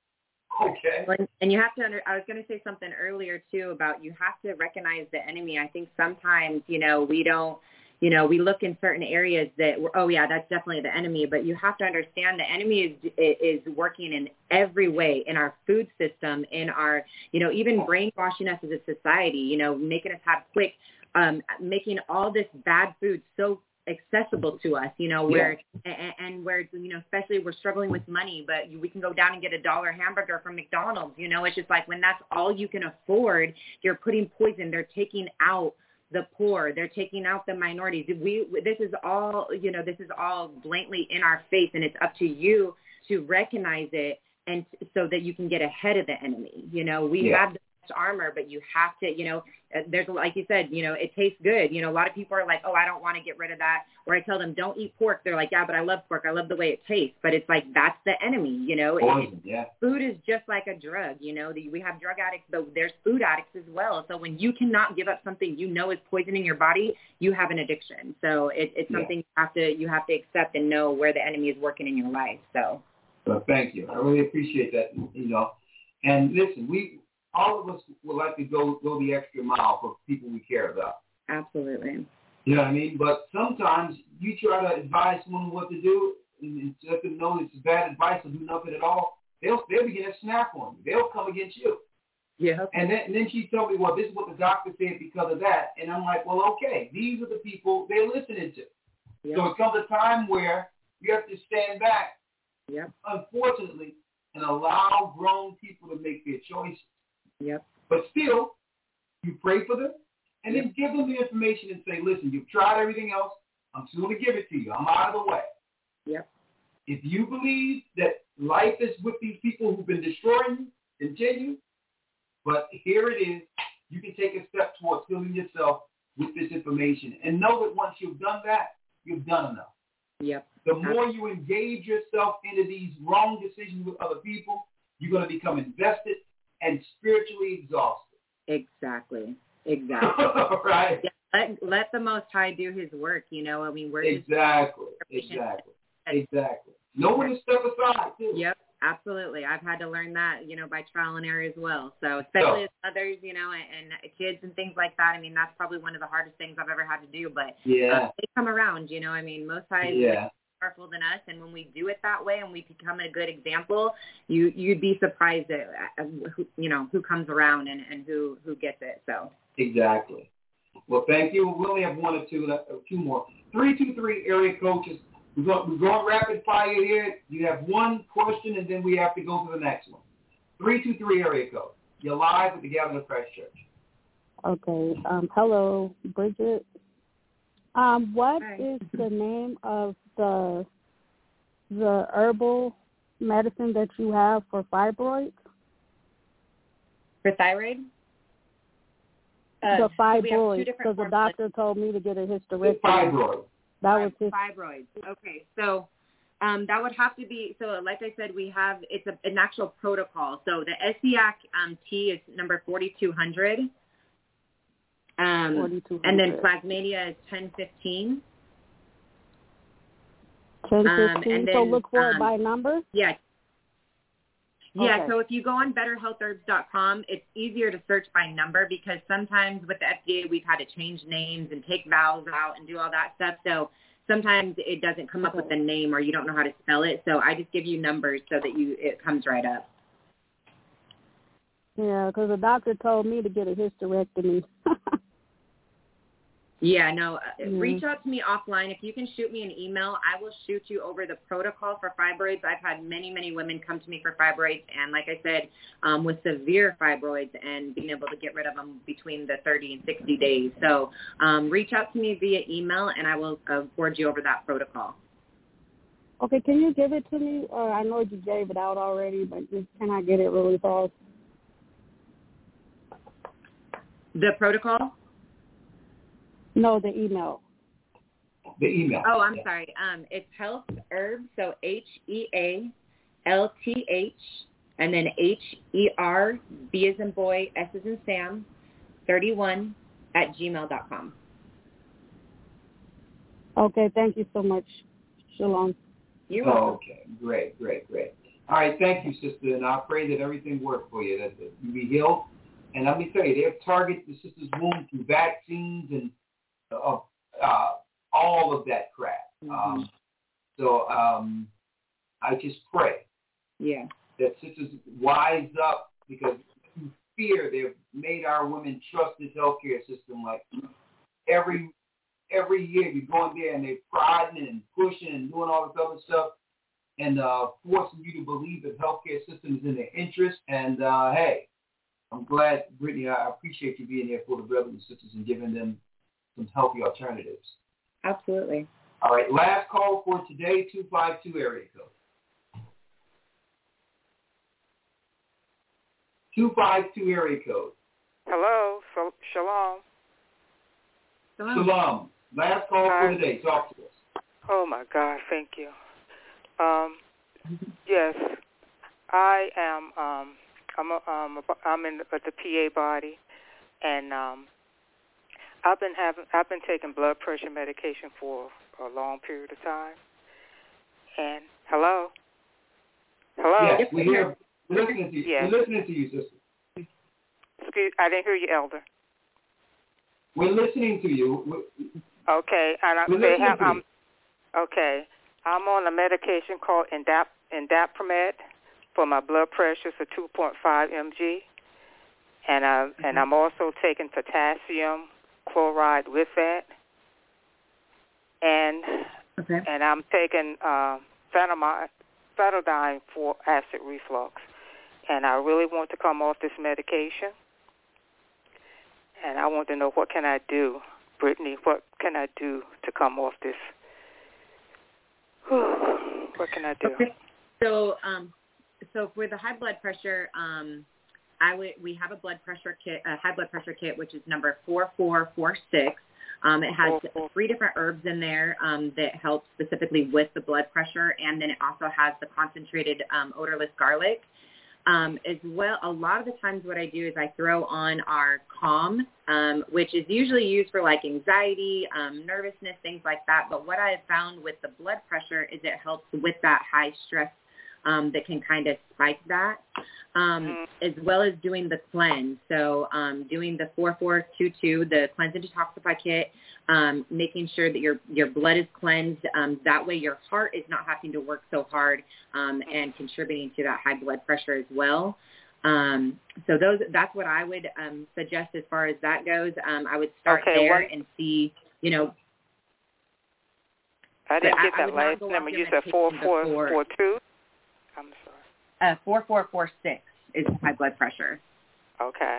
Okay. Well, and you have to under, I was going to say something earlier, too, about you have to recognize the enemy. I think sometimes, you know, we don't, you know, we look in certain areas that, we're, oh, yeah, that's definitely the enemy. But you have to understand the enemy is is working in every way, in our food system, in our, you know, even brainwashing us as a society, you know, making us have quick, um, making all this bad food so accessible to us, you know, where, yeah. and, and where, you know, especially we're struggling with money, but we can go down and get a dollar hamburger from McDonald's, you know, it's just like when that's all you can afford, you're putting poison, they're taking out the poor, they're taking out the minorities. We, this is all, you know, this is all blatantly in our face, and it's up to you to recognize it, and so that you can get ahead of the enemy. You know, we yeah. have the armor, but you have to, you know, there's, like you said, you know, it tastes good. You know, a lot of people are like, oh, I don't want to get rid of that. Or I tell them, don't eat pork. They're like, yeah, but I love pork. I love the way it tastes. But it's like, that's the enemy, you know. Poison, it, yeah. Food is just like a drug, you know. The, we have drug addicts, but there's food addicts as well. So when you cannot give up something you know is poisoning your body, you have an addiction. So it, it's Yeah. something you have to you have to accept and know where the enemy is working in your life. So. So thank you. I really appreciate that, you know. And listen, we all of us would like to go go the extra mile for people we care about. Absolutely. You know what I mean? But sometimes you try to advise someone what to do, and let them know it's bad advice or do nothing at all. They'll they'll begin to snap on you. They'll come against you. Yeah. And then and then she told me, well, this is what the doctor said because of that. And I'm like, well, okay, these are the people they're listening to. Yep. So it comes a time where you have to stand back, yep. unfortunately, and allow grown people to make their choices. Yep. But still, you pray for them, and then give them the information and say, listen, you've tried everything else. I'm still going to give it to you. I'm out of the way. Yep. If you believe that life is with these people who've been destroying you, continue. But here it is. You can take a step towards healing yourself with this information. And know that once you've done that, you've done enough. Yep. The more you engage yourself into these wrong decisions with other people, you're going to become invested and spiritually exhausted. Exactly. Exactly. Right? Yeah, let, let the Most High do his work, you know. I mean, we're Exactly. Exactly. Exactly. Know when to step aside, too. Yep. Absolutely. I've had to learn that, you know, by trial and error as well. So especially So, as mothers, you know, and, and kids and things like that. I mean, that's probably one of the hardest things I've ever had to do. But yeah. uh, they come around, you know. I mean, Most High is Yeah. powerful than us, and when we do it that way and we become a good example, you you'd be surprised at, at who, you know, who comes around and, and who who gets it. So Exactly. Well, thank you. We only have one or two, uh, two more. Three two three area coaches. We're going, we're going rapid fire here. You have one question, and then we have to go to the next one. Three two three area code. You're live with the Gathering of Christ Church. Okay. Um, hello, Bridget. Um, what Hi. is the name of the the herbal medicine that you have for fibroids? for thyroid, uh, the so we have two fibroids, different because the forms. doctor told me to get a The hysterectomy. fibroid. That was his. Fibroids. Okay, so um, that would have to be, so like I said, we have, it's a, an actual protocol. So the S E A C um, T is number forty-two hundred. Um, forty-two hundred. and then plasmania is ten fifteen. ten Um, fifteen. and So then, look for um, it by number? Yeah. Yeah, Okay. so if you go on better health herbs dot com, it's easier to search by number because sometimes with the F D A we've had to change names and take vowels out and do all that stuff. So sometimes it doesn't come up with the name or you don't know how to spell it. So I just give you numbers so that you it comes right up. Yeah, because the doctor told me to get a hysterectomy. Yeah, no, uh, Mhm. reach out to me offline. If you can shoot me an email, I will shoot you over the protocol for fibroids. I've had many, many women come to me for fibroids, and like I said, um, with severe fibroids and being able to get rid of them between the thirty and sixty days. So um, reach out to me via email, and I will uh, forward you over that protocol. Okay, can you give it to me? Uh, I know you gave it out already, but just can I get it really fast? The protocol? No, the email. The email. Oh, I'm Yeah. sorry. Um, it's Health Herbs, so H E A L T H, and then H E R, B as in boy, S as in Sam, thirty-one at gmail dot com. Okay, thank you so much. Shalom. You're welcome. Okay, great, great, great. All right, thank you, sister, and I pray that everything works for you, that, that you be healed. And let me tell you, they've targeted the sister's womb through vaccines and uh, uh, all of that crap. Mm-hmm. Um, so um, I just pray Yeah. that sisters wise up because through fear they've made our women trust this healthcare system. Like every every year you go in there and they're prodding and pushing and doing all this other stuff and uh, forcing you to believe that healthcare system is in their interest. And uh, hey, I'm glad, Brittany, I appreciate you being here for the brothers and sisters and giving them some healthy alternatives. Absolutely. All right, last call for today, two five two area code. two five two area code. Hello, so, Shalom. Shalom. Shalom. Last call Hi. for the day. Talk to us. Oh my God, thank you. Um, yes, I am. Um, I'm. A, um, I'm in the P A body, and um, I've been having. I've been taking blood pressure medication for a long period of time. And hello, hello. Yes, we hear. We're listening to you. Yes. We're listening to you, sister. Excuse, I didn't hear you, Elder. We're listening to you. We're, okay, and I, we're they listening have. to you. Um, okay, I'm on a medication called Indap Indapamide for my blood pressure for two point five milligrams, and I mm-hmm. and I'm also taking potassium chloride with that, and okay. and I'm taking uh, Phenamide, Phenadine for acid reflux, and I really want to come off this medication, and I want to know what can I do, Brittany, what can I do to come off this? What can I do? Okay. So, um, so for the high blood pressure, um, I would we have a blood pressure kit, a high blood pressure kit, which is number four four four six. Um, it has three different herbs in there um, that help specifically with the blood pressure, and then it also has the concentrated um, odorless garlic. Um, as well, a lot of the times what I do is I throw on our Calm, um, which is usually used for like anxiety, um, nervousness, things like that. But what I have found with the blood pressure is it helps with that high stress um, that can kind of spike that, um, as well as doing the cleanse. So um, doing the four four two two, the Cleanse and Detoxify Kit, um, making sure that your, your blood is cleansed. Um, that way your heart is not having to work so hard um, and contributing to that high blood pressure as well. Um, so those that's what I would um, suggest as far as that goes. Um, I would start okay, there what? and see, you know. I didn't get I, that I last number. You said four four four two? I'm sorry. Uh, four four four six is high blood pressure. Okay.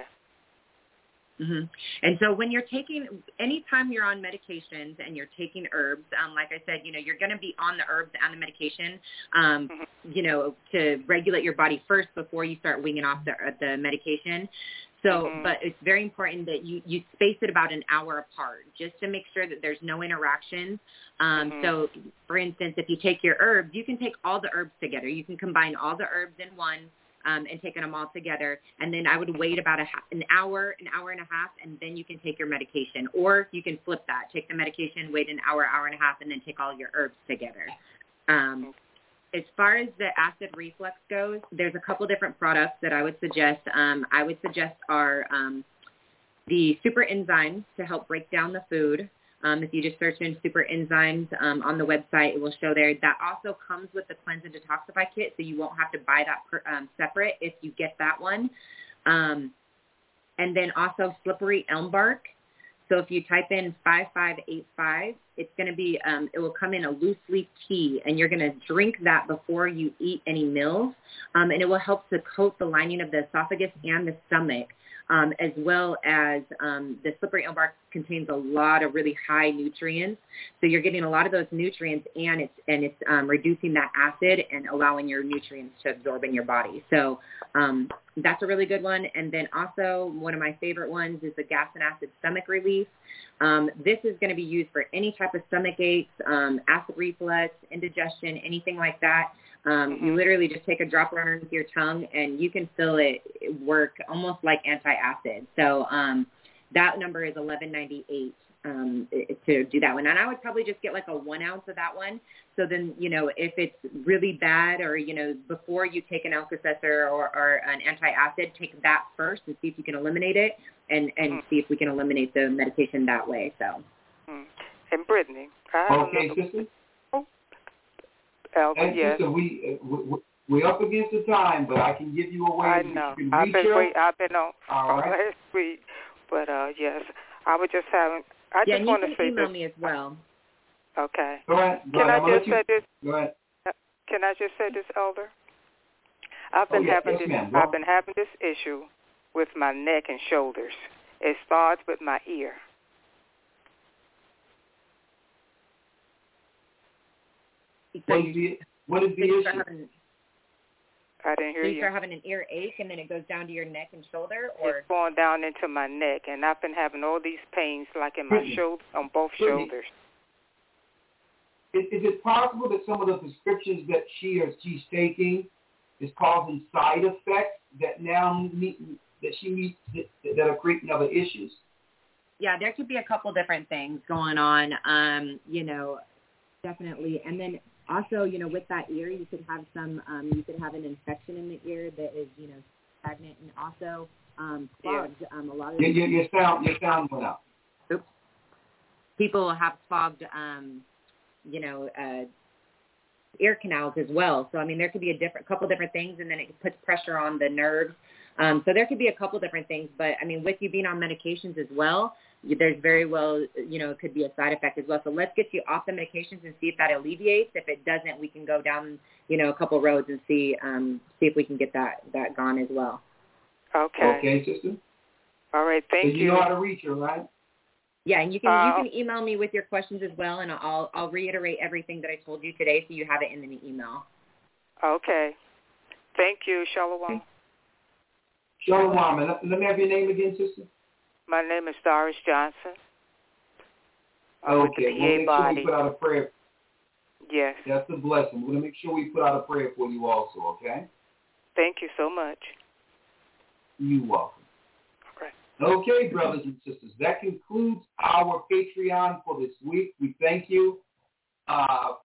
Mm-hmm. And so when you're taking, anytime you're on medications and you're taking herbs, um, like I said, you know, you're going to be on the herbs and the medication, um, mm-hmm. you know, to regulate your body first before you start winging off the, the medication. So, mm-hmm. but it's very important that you, you space it about an hour apart just to make sure that there's no interactions. Um, mm-hmm. So, for instance, if you take your herbs, you can take all the herbs together. You can combine all the herbs in one um, and taking them all together. And then I would wait about a, an hour, an hour and a half, and then you can take your medication. Or you can flip that. Take the medication, wait an hour, hour and a half, and then take all your herbs together. Um, as far as the acid reflux goes, there's a couple different products that I would suggest. Um, I would suggest are um, the super enzymes to help break down the food. Um, if you just search in super enzymes um, on the website, it will show there. That also comes with the Cleanse and Detoxify Kit, so you won't have to buy that per, um, separate if you get that one. Um, and then also slippery elm bark. So if you type in five five eight five, it's going to be, um, it will come in a loose leaf tea, and you're going to drink that before you eat any meals, um, and it will help to coat the lining of the esophagus and the stomach, um, as well as um, the slippery elm bark contains a lot of really high nutrients. So you're getting a lot of those nutrients, and it's and it's um, reducing that acid and allowing your nutrients to absorb in your body. So um, that's a really good one. And then also one of my favorite ones is the gas and acid stomach relief. Um, this is going to be used for any type of stomach aches, um, acid reflux, indigestion, anything like that. Um, you literally just take a drop underneath your tongue, and you can feel it work almost like anti-acid. So um, that number is eleven ninety-eight um, to do that one. And I would probably just get like a one ounce of that one. So then, you know, if it's really bad, or, you know, before you take an Alka-Seltzer or, or an anti-acid, take that first and see if you can eliminate it, and, and mm. see if we can eliminate the medication that way. So. Mm. And Brittany, I have okay, another... sister. Elder, and yes. sister, we, uh, we we're up against the time, but I can give you a way I that know. you can I've reach been her. wait, I've been on, All on right. last week, but uh, yes, I was just having. I yeah, just want to you say can email this. me as well. Okay. Go ahead. Go can ahead. I just say you... this? Go ahead. Can I just say this, Elder? I've been oh, yes, having yes, this. ma'am. I've been having this issue with my neck and shoulders. It starts with my ear. What is the, what is the issue? I didn't hear so you. you. start having an ear ache, and then it goes down to your neck and shoulder, or it's going down into my neck, and I've been having all these pains, like in my Brittany. shoulder, on both Brittany. shoulders. Is, is it possible that some of the prescriptions that she or she's taking is causing side effects that now meet, that she meets that, that are creating other issues? Yeah, there could be a couple different things going on. Um, you know, definitely, and then also, you know, with that ear, you could have some, um, you could have an infection in the ear that is, you know, stagnant, and also um, clogged. Yeah. Um, a lot of your, your, your sound, your sound went out. Oops. People have clogged. Um, you know, uh, ear canals as well. So, I mean, there could be a different couple different things, and then it puts pressure on the nerves. Um, so there could be a couple different things. But, I mean, with you being on medications as well, there's very well, you know, it could be a side effect as well. So let's get you off the medications and see if that alleviates. If it doesn't, we can go down, you know, a couple roads and see um, see if we can get that, that gone as well. Okay. Okay, sister. All right, thank so you. you know how to reach her, right? Yeah, and you can uh, you can email me with your questions as well, and I'll I'll reiterate everything that I told you today, so you have it in the email. Okay. Thank you, Shalom. Shalom. And let, let me have your name again, sister. My name is Doris Johnson. I'm okay, with the P A we'll make body. sure we put out a prayer. Yes. That's a blessing. We're going to make sure we put out a prayer for you also, okay? Thank you so much. You're welcome. Right. Okay, brothers and sisters, that concludes our Patreon for this week. We thank you uh,